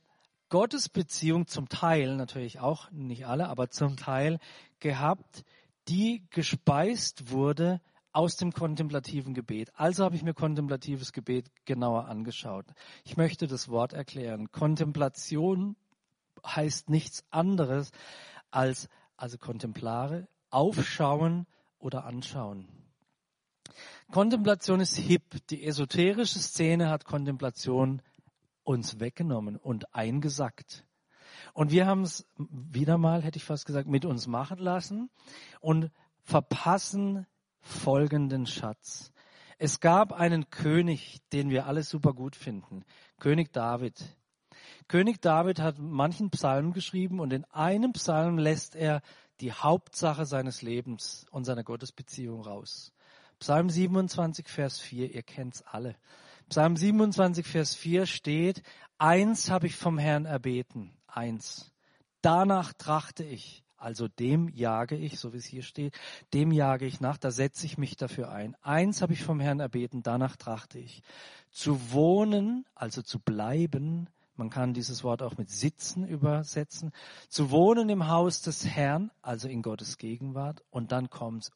Gottesbeziehung zum Teil, natürlich auch nicht alle, aber zum Teil gehabt, die gespeist wurde aus dem kontemplativen Gebet. Also habe ich mir kontemplatives Gebet genauer angeschaut. Ich möchte das Wort erklären. Kontemplation heißt nichts anderes als, also kontemplare, aufschauen oder anschauen. Kontemplation ist hip. Die esoterische Szene hat Kontemplation uns weggenommen und eingesackt. Und wir haben es wieder mal, hätte ich fast gesagt, mit uns machen lassen und verpassen folgenden Schatz. Es gab einen König, den wir alle super gut finden. König David. König David hat manchen Psalm geschrieben und in einem Psalm lässt er die Hauptsache seines Lebens und seiner Gottesbeziehung raus. Psalm 27, Vers 4, ihr kennt's alle. Psalm 27, Vers 4 steht, eins habe ich vom Herrn erbeten, eins. Danach trachte ich, also dem jage ich, so wie es hier steht, dem jage ich nach, da setze ich mich dafür ein. Eins habe ich vom Herrn erbeten, danach trachte ich. Zu wohnen, also zu bleiben, man kann dieses Wort auch mit sitzen übersetzen, zu wohnen im Haus des Herrn, also in Gottes Gegenwart, und dann kommt's,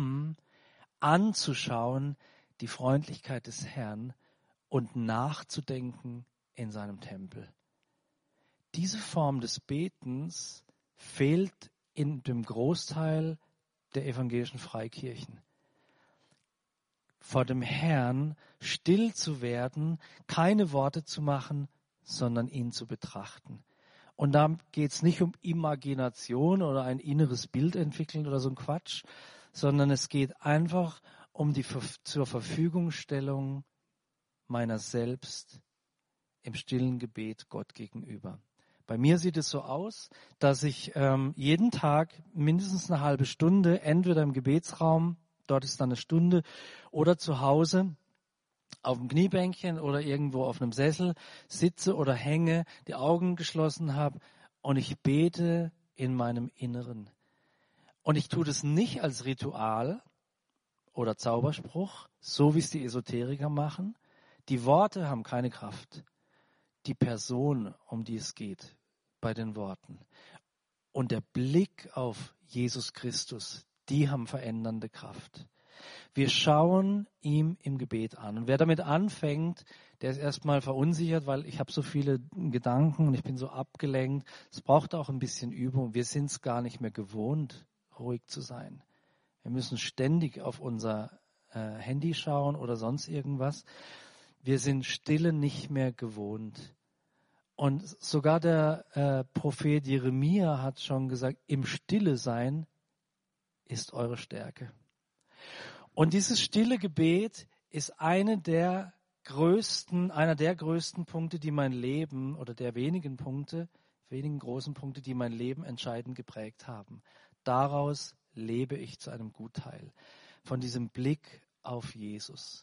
anzuschauen die Freundlichkeit des Herrn und nachzudenken in seinem Tempel. Diese Form des Betens fehlt in dem Großteil der evangelischen Freikirchen. Vor dem Herrn still zu werden, keine Worte zu machen, sondern ihn zu betrachten. Und da geht es nicht um Imagination oder ein inneres Bild entwickeln oder so ein Quatsch, sondern es geht einfach um die zur Verfügungstellung meiner selbst im stillen Gebet Gott gegenüber. Bei mir sieht es so aus, dass ich jeden Tag mindestens eine halbe Stunde entweder im Gebetsraum, dort ist dann eine Stunde, oder zu Hause auf dem Kniebänkchen oder irgendwo auf einem Sessel sitze oder hänge, die Augen geschlossen habe und ich bete in meinem Inneren. Und ich tue das nicht als Ritual oder Zauberspruch, so wie es die Esoteriker machen. Die Worte haben keine Kraft. Die Person, um die es geht bei den Worten und der Blick auf Jesus Christus, die haben verändernde Kraft. Wir schauen ihm im Gebet an. Und wer damit anfängt, der ist erstmal verunsichert, weil ich habe so viele Gedanken und ich bin so abgelenkt. Es braucht auch ein bisschen Übung. Wir sind es gar nicht mehr gewohnt, ruhig zu sein. Wir müssen ständig auf unser Handy schauen oder sonst irgendwas. Wir sind Stille nicht mehr gewohnt. Und sogar der Prophet Jeremia hat schon gesagt, im Stille sein ist eure Stärke. Und dieses stille Gebet ist einer der größten Punkte, die mein Leben, oder der wenigen großen Punkte, die mein Leben entscheidend geprägt haben. Daraus lebe ich zu einem Gutteil. Von diesem Blick auf Jesus.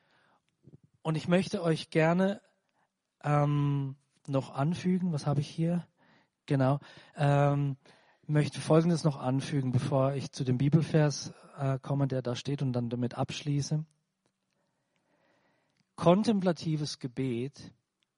Und ich möchte euch gerne noch anfügen, was habe ich hier? Genau. Möchte Folgendes noch anfügen, bevor ich zu dem Bibelvers komme, der da steht und dann damit abschließe. Kontemplatives Gebet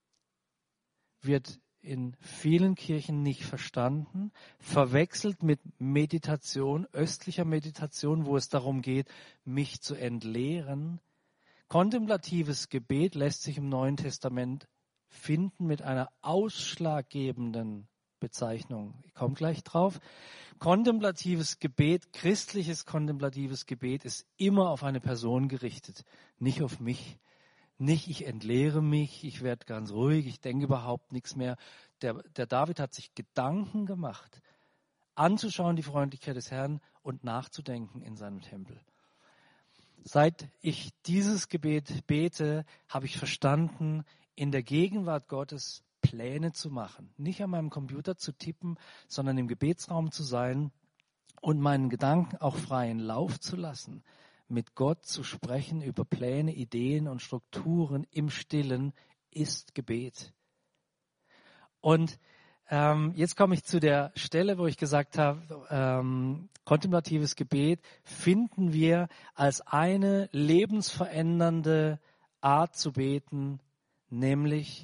wird in vielen Kirchen nicht verstanden, verwechselt mit Meditation, östlicher Meditation, wo es darum geht, mich zu entleeren. Kontemplatives Gebet lässt sich im Neuen Testament finden mit einer ausschlaggebenden Bezeichnung. Ich komme gleich drauf. Kontemplatives Gebet, christliches kontemplatives Gebet ist immer auf eine Person gerichtet, nicht auf mich. Nicht, ich entleere mich, ich werde ganz ruhig, ich denke überhaupt nichts mehr. Der David hat sich Gedanken gemacht, anzuschauen die Freundlichkeit des Herrn und nachzudenken in seinem Tempel. Seit ich dieses Gebet bete, habe ich verstanden, in der Gegenwart Gottes Pläne zu machen. Nicht an meinem Computer zu tippen, sondern im Gebetsraum zu sein und meinen Gedanken auch freien Lauf zu lassen. Mit Gott zu sprechen über Pläne, Ideen und Strukturen im Stillen ist Gebet. Und jetzt komme ich zu der Stelle, wo ich gesagt habe, kontemplatives Gebet finden wir als eine lebensverändernde Art zu beten, nämlich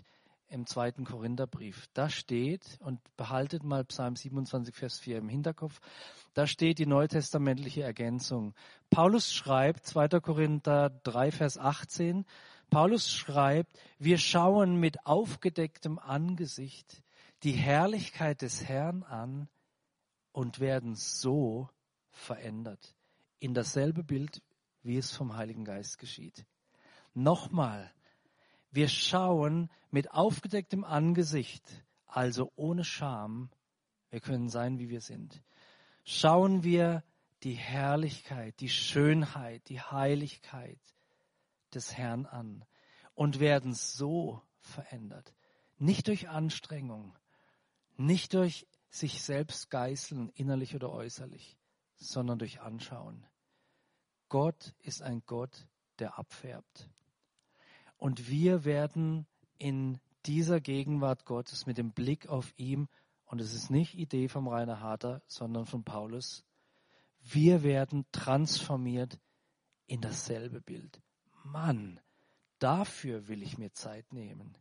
im 2. Korintherbrief. Da steht, und behaltet mal Psalm 27, Vers 4 im Hinterkopf, da steht die neutestamentliche Ergänzung. Paulus schreibt, 2. Korinther 3, Vers 18, Paulus schreibt, wir schauen mit aufgedecktem Angesicht die Herrlichkeit des Herrn an und werden so verändert in dasselbe Bild, wie es vom Heiligen Geist geschieht. Nochmal, wir schauen mit aufgedecktem Angesicht, also ohne Scham, wir können sein, wie wir sind, schauen wir die Herrlichkeit, die Schönheit, die Heiligkeit des Herrn an und werden so verändert. Nicht durch Anstrengung, nicht durch sich selbst geißeln, innerlich oder äußerlich, sondern durch Anschauen. Gott ist ein Gott, der abfärbt. Und wir werden in dieser Gegenwart Gottes mit dem Blick auf ihn, und es ist nicht Idee vom Rainer Harter, sondern von Paulus, wir werden transformiert in dasselbe Bild. Mann, dafür will ich mir Zeit nehmen.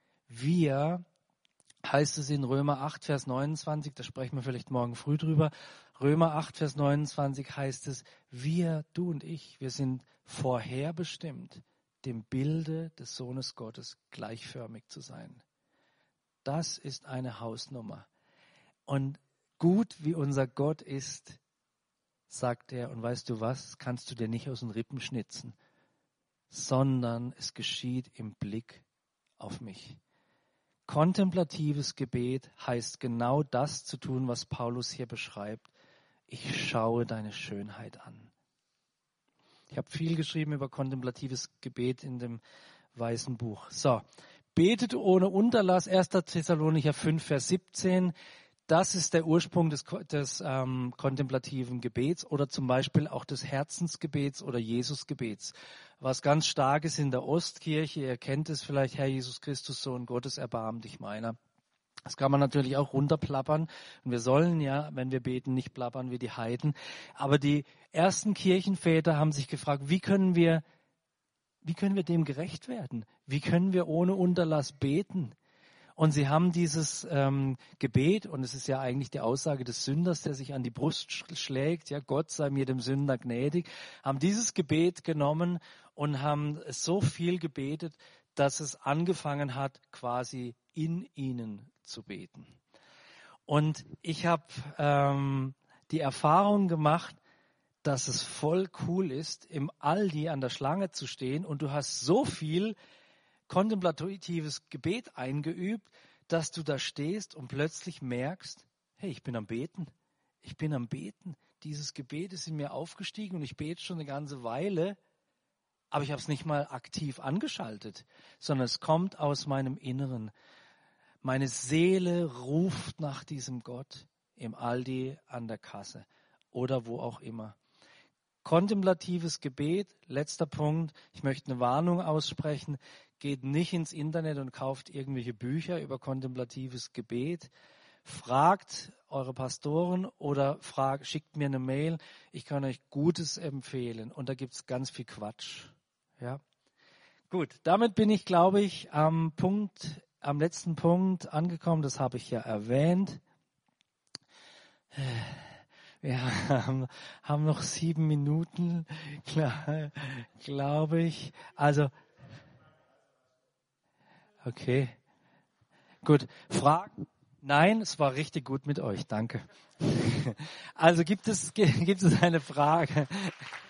Wir, heißt es in Römer 8, Vers 29, da sprechen wir vielleicht morgen früh drüber. Römer 8, Vers 29 heißt es, wir, du und ich, wir sind vorherbestimmt, dem Bilde des Sohnes Gottes gleichförmig zu sein. Das ist eine Hausnummer. Und gut wie unser Gott ist, sagt er, und weißt du was, kannst du dir nicht aus den Rippen schnitzen, sondern es geschieht im Blick auf mich. Kontemplatives Gebet heißt genau das zu tun, was Paulus hier beschreibt. Ich schaue deine Schönheit an. Ich habe viel geschrieben über kontemplatives Gebet in dem Weißen Buch. So, betet ohne Unterlass, 1. Thessalonicher 5, Vers 17. Das ist der Ursprung des kontemplativen Gebets oder zum Beispiel auch des Herzensgebets oder Jesusgebets. Was ganz stark ist in der Ostkirche, ihr kennt es vielleicht, Herr Jesus Christus, Sohn Gottes, erbarm dich meiner. Das kann man natürlich auch runterplappern. Und wir sollen ja, wenn wir beten, nicht plappern wie die Heiden. Aber die ersten Kirchenväter haben sich gefragt, wie können wir dem gerecht werden? Wie können wir ohne Unterlass beten? Und sie haben dieses Gebet, und es ist ja eigentlich die Aussage des Sünders, der sich an die Brust schlägt, ja, Gott sei mir dem Sünder gnädig, haben dieses Gebet genommen und haben so viel gebetet, dass es angefangen hat, quasi in ihnen zu beten. Und ich habe die Erfahrung gemacht, dass es voll cool ist, im Aldi an der Schlange zu stehen und du hast so viel kontemplatives Gebet eingeübt, dass du da stehst und plötzlich merkst, hey, ich bin am Beten. Ich bin am Beten. Dieses Gebet ist in mir aufgestiegen und ich bete schon eine ganze Weile, aber ich habe es nicht mal aktiv angeschaltet, sondern es kommt aus meinem Inneren. Meine Seele ruft nach diesem Gott im Aldi an der Kasse oder wo auch immer. Kontemplatives Gebet, letzter Punkt, ich möchte eine Warnung aussprechen, geht nicht ins Internet und kauft irgendwelche Bücher über kontemplatives Gebet. Fragt eure Pastoren oder schickt mir eine Mail, ich kann euch Gutes empfehlen und da gibt's ganz viel Quatsch. Ja. Gut, damit bin ich, glaube ich, am letzten Punkt angekommen, das habe ich ja erwähnt. Wir haben noch 7 Minuten, glaube ich. Also, okay. Gut. Fragen? Nein, es war richtig gut mit euch. Danke. Also gibt es eine Frage?